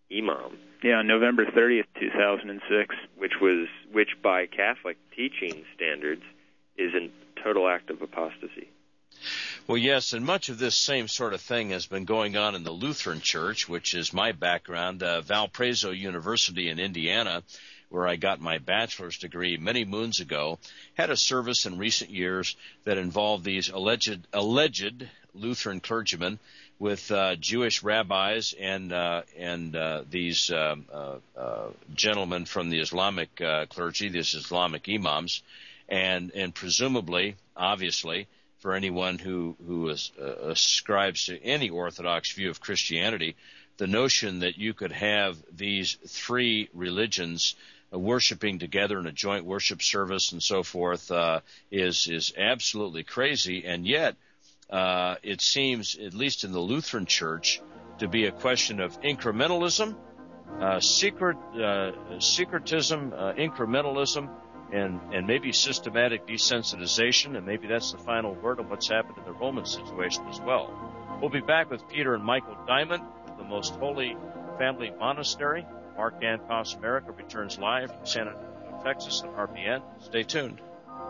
S4: imam.
S3: Yeah, on November thirtieth, two thousand six.
S4: Which was, which by Catholic teaching standards is a total act of apostasy.
S1: Well, yes, and much of this same sort of thing has been going on in the Lutheran Church, which is my background. Uh, Valparaiso University in Indiana, where I got my bachelor's degree many moons ago, had a service in recent years that involved these alleged alleged Lutheran clergymen with uh, Jewish rabbis and uh, and uh, these uh, uh, uh, gentlemen from the Islamic uh, clergy, these Islamic imams, and and presumably, obviously, for anyone who who is, uh, ascribes to any Orthodox view of Christianity, the notion that you could have these three religions uh, worshiping together in a joint worship service and so forth uh, is is absolutely crazy. And yet, uh, it seems, at least in the Lutheran Church, to be a question of incrementalism, uh, secret uh, secretism, uh, incrementalism. And, and maybe systematic desensitization, and maybe that's the final word on what's happened in the Roman situation as well. We'll be back with Peter and Michael Diamond, the Most Holy Family Monastery. Mark Antoss America returns live from San Antonio, Texas at R B N. Stay tuned.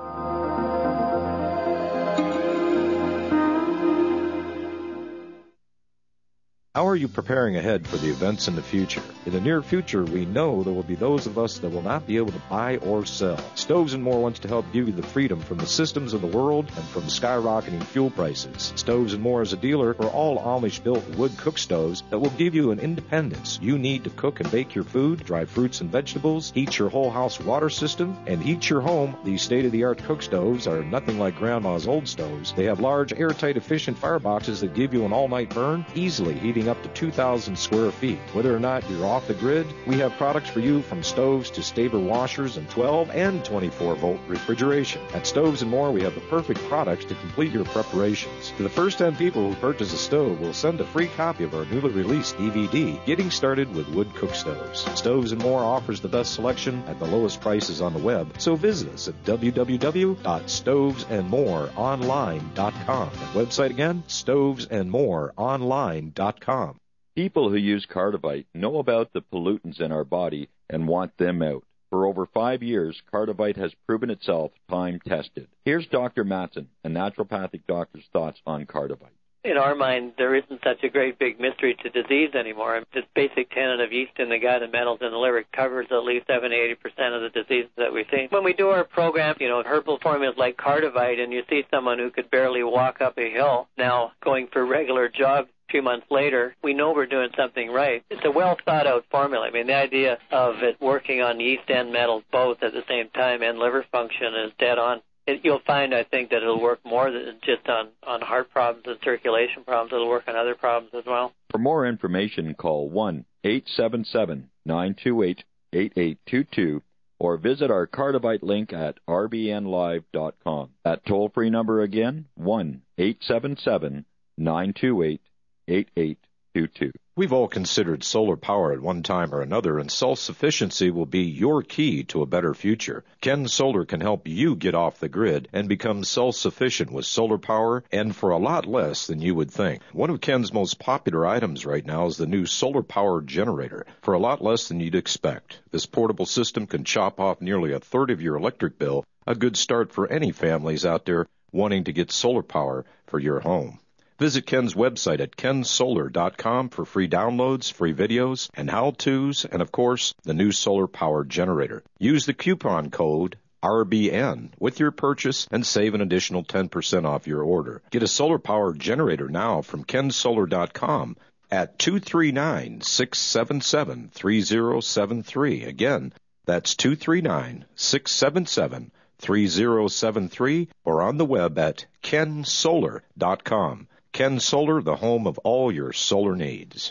S5: How are you preparing ahead for the events in the future? In the near future, we know there will be those of us that will not be able to buy or sell. Stoves and More wants to help give you the freedom from the systems of the world and from skyrocketing fuel prices. Stoves and More is a dealer for all Amish-built wood cook stoves that will give you an independence you need to cook and bake your food, dry fruits and vegetables, heat your whole house water system, and heat your home. These state-of-the-art cook stoves are nothing like Grandma's old stoves. They have large, airtight, efficient fireboxes that give you an all-night burn, easily heating up to two thousand square feet. Whether or not you're off the grid, we have products for you from stoves to Staber washers and twelve and twenty-four volt refrigeration. At Stoves and More, we have the perfect products to complete your preparations. To the first ten people who purchase a stove, we'll send a free copy of our newly released D V D, Getting Started with Wood Cook Stoves. Stoves and More offers the best selection at the lowest prices on the web, so visit us at w w w dot stoves and more online dot com. That website again, stoves and more online dot com.
S14: People who use Cardivite know about the pollutants in our body and want them out. For over five years, Cardivite has proven itself time-tested. Here's Doctor Matson, a naturopathic doctor's thoughts on Cardivite.
S15: In our mind, there isn't such a great big mystery to disease anymore. This basic tenet of yeast in the gut and metals in the liver covers at least seventy to eighty percent of the diseases that we see. When we do our program, you know, herbal formulas like Cardivite, and you see someone who could barely walk up a hill now going for regular jogs a few months later, we know we're doing something right. It's a well-thought-out formula. I mean, the idea of it working on yeast and metals both at the same time and liver function is dead on. It, you'll find, I think, that it'll work more than just on, on heart problems and circulation problems. It'll work on other problems as well.
S14: For more information, call one eight seven seven, nine two eight, eight eight two two or visit our Cardivite link at r b n live dot com. That toll-free number again, one eight seven seven, nine two eight, eight eight two two.
S5: We've all considered solar power at one time or another, and self-sufficiency will be your key to a better future. Ken Solar can help you get off the grid and become self-sufficient with solar power, and for a lot less than you would think. One of Ken's most popular items right now is the new solar power generator, for a lot less than you'd expect. This portable system can chop off nearly a third of your electric bill, a good start for any families out there wanting to get solar power for your home. Visit Ken's website at ken solar dot com for free downloads, free videos, and how-tos, and, of course, the new solar power generator. Use the coupon code R B N with your purchase and save an additional ten percent off your order. Get a solar power generator now from ken solar dot com at two three nine, six seven seven, three zero seven three. Again, that's two three nine, six seven seven, three zero seven three or on the web at ken solar dot com. Ken Solar, the home of all your solar needs.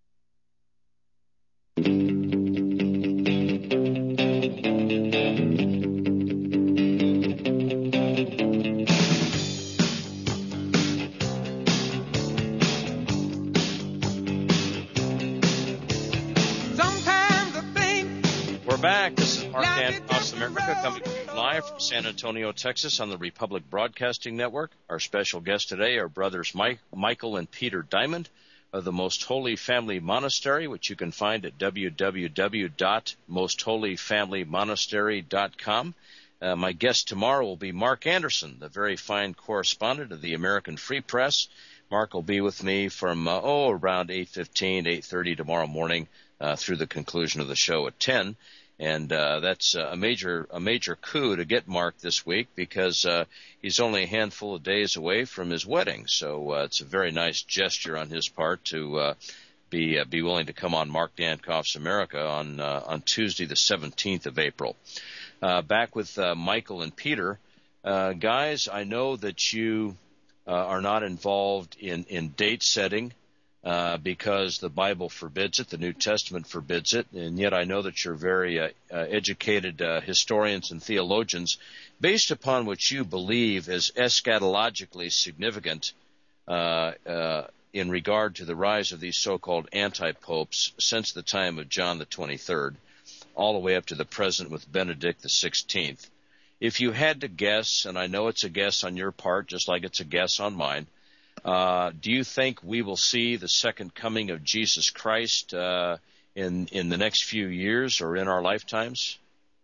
S1: We're back. This is Mark Antoss America coming to you live from San Antonio, Texas on the Republic Broadcasting Network. Our special guests today are brothers Mike, Michael and Peter Diamond of the Most Holy Family Monastery, which you can find at w w w dot most holy family monastery dot com. Uh, my guest tomorrow will be Mark Anderson, the very fine correspondent of the American Free Press. Mark will be with me from, uh, oh, around eight fifteen, eight thirty tomorrow morning uh, through the conclusion of the show at ten. And uh, that's uh, a major a major coup to get Mark this week because uh, he's only a handful of days away from his wedding. So uh, it's a very nice gesture on his part to uh, be uh, be willing to come on Mark Dankoff's America on uh, on Tuesday the seventeenth of April. Uh, back with uh, Michael and Peter. Uh, guys, I know that you uh, are not involved in, in date setting. Uh, because the Bible forbids it, the New Testament forbids it, and yet I know that you're very uh, uh, educated uh, historians and theologians. Based upon what you believe is eschatologically significant uh, uh, in regard to the rise of these so-called anti-popes since the time of John the twenty-third, all the way up to the present with Benedict the sixteenth, if you had to guess, and I know it's a guess on your part just like it's a guess on mine, Uh, do you think we will see the second coming of Jesus Christ uh, in in the next few years or in our lifetimes?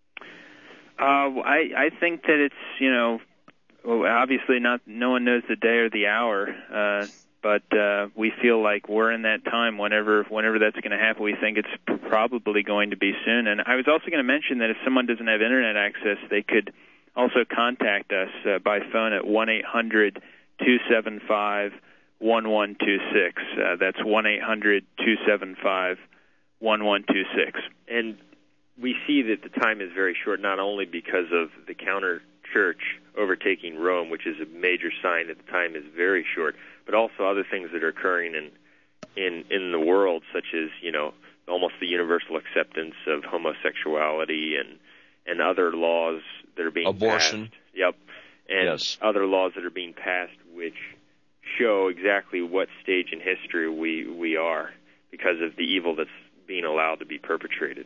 S3: Uh, I I think that it's you know well, obviously not no one knows the day or the hour, uh, but uh, we feel like we're in that time whenever whenever that's going to happen. We think it's probably going to be soon. And I was also going to mention that if someone doesn't have internet access, they could also contact us uh, by phone at one eight hundred two seven five one one two six. Uh, that's one eight hundred two seven five one one two six.
S4: And we see that the time is very short, not only because of the counter-church overtaking Rome, which is a major sign that the time is very short, but also other things that are occurring in in, in the world, such as, you know, almost the universal acceptance of homosexuality and, and other laws that are being
S1: Abortion.
S4: passed. Yep. And
S1: yes.
S4: other laws that are being passed which show exactly what stage in history we, we are because of the evil that's being allowed to be perpetrated.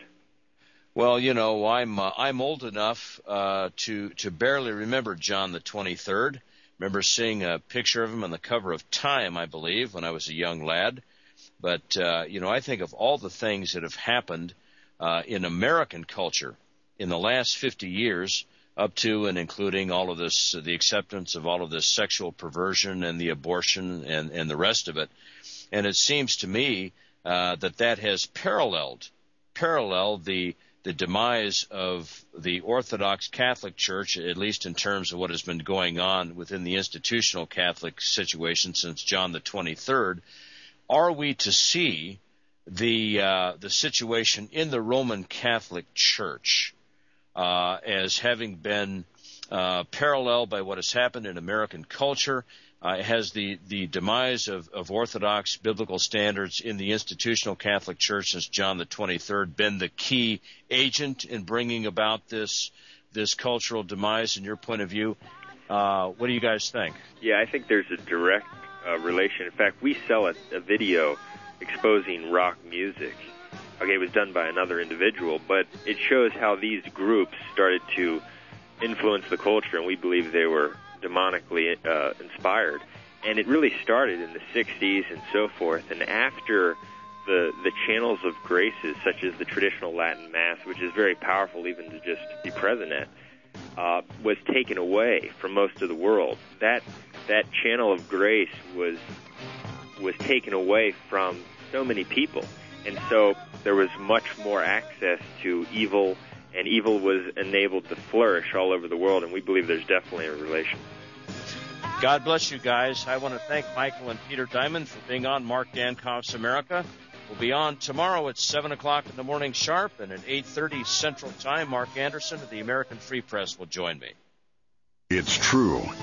S1: Well, you know, I'm uh, I'm old enough uh, to to barely remember John the twenty-third. Remember seeing a picture of him on the cover of Time, I believe, when I was a young lad. But, uh, you know, I think of all the things that have happened uh, in American culture in the last fifty years, up to and including all of this, uh, the acceptance of all of this sexual perversion and the abortion and, and the rest of it. And it seems to me uh, that that has paralleled, paralleled the, the demise of the Orthodox Catholic Church, at least in terms of what has been going on within the institutional Catholic situation since John the twenty-third. Are we to see the, uh, the situation in the Roman Catholic Church Uh, as having been uh, paralleled by what has happened in American culture? Uh, has the, the demise of, of Orthodox biblical standards in the institutional Catholic Church since John the twenty-third been the key agent in bringing about this this cultural demise, in your point of view? Uh, what do you guys think?
S4: Yeah, I think there's a direct uh, relation. In fact, we sell a, a video exposing rock music. Okay, it was done by another individual, but it shows how these groups started to influence the culture, and we believe they were demonically uh, inspired. And it really started in the sixties and so forth. And after the the channels of graces, such as the traditional Latin Mass, which is very powerful even to just be present at, uh, was taken away from most of the world, that that channel of grace was was taken away from so many people. And so there was much more access to evil, and evil was enabled to flourish all over the world, and we believe there's definitely a relation.
S1: God bless you guys. I want to thank Michael and Peter Diamond for being on Mark Dankoff's America. We'll be on tomorrow at seven o'clock in the morning sharp, and at eight thirty Central Time, Mark Anderson of the American Free Press will join me.
S16: It's true.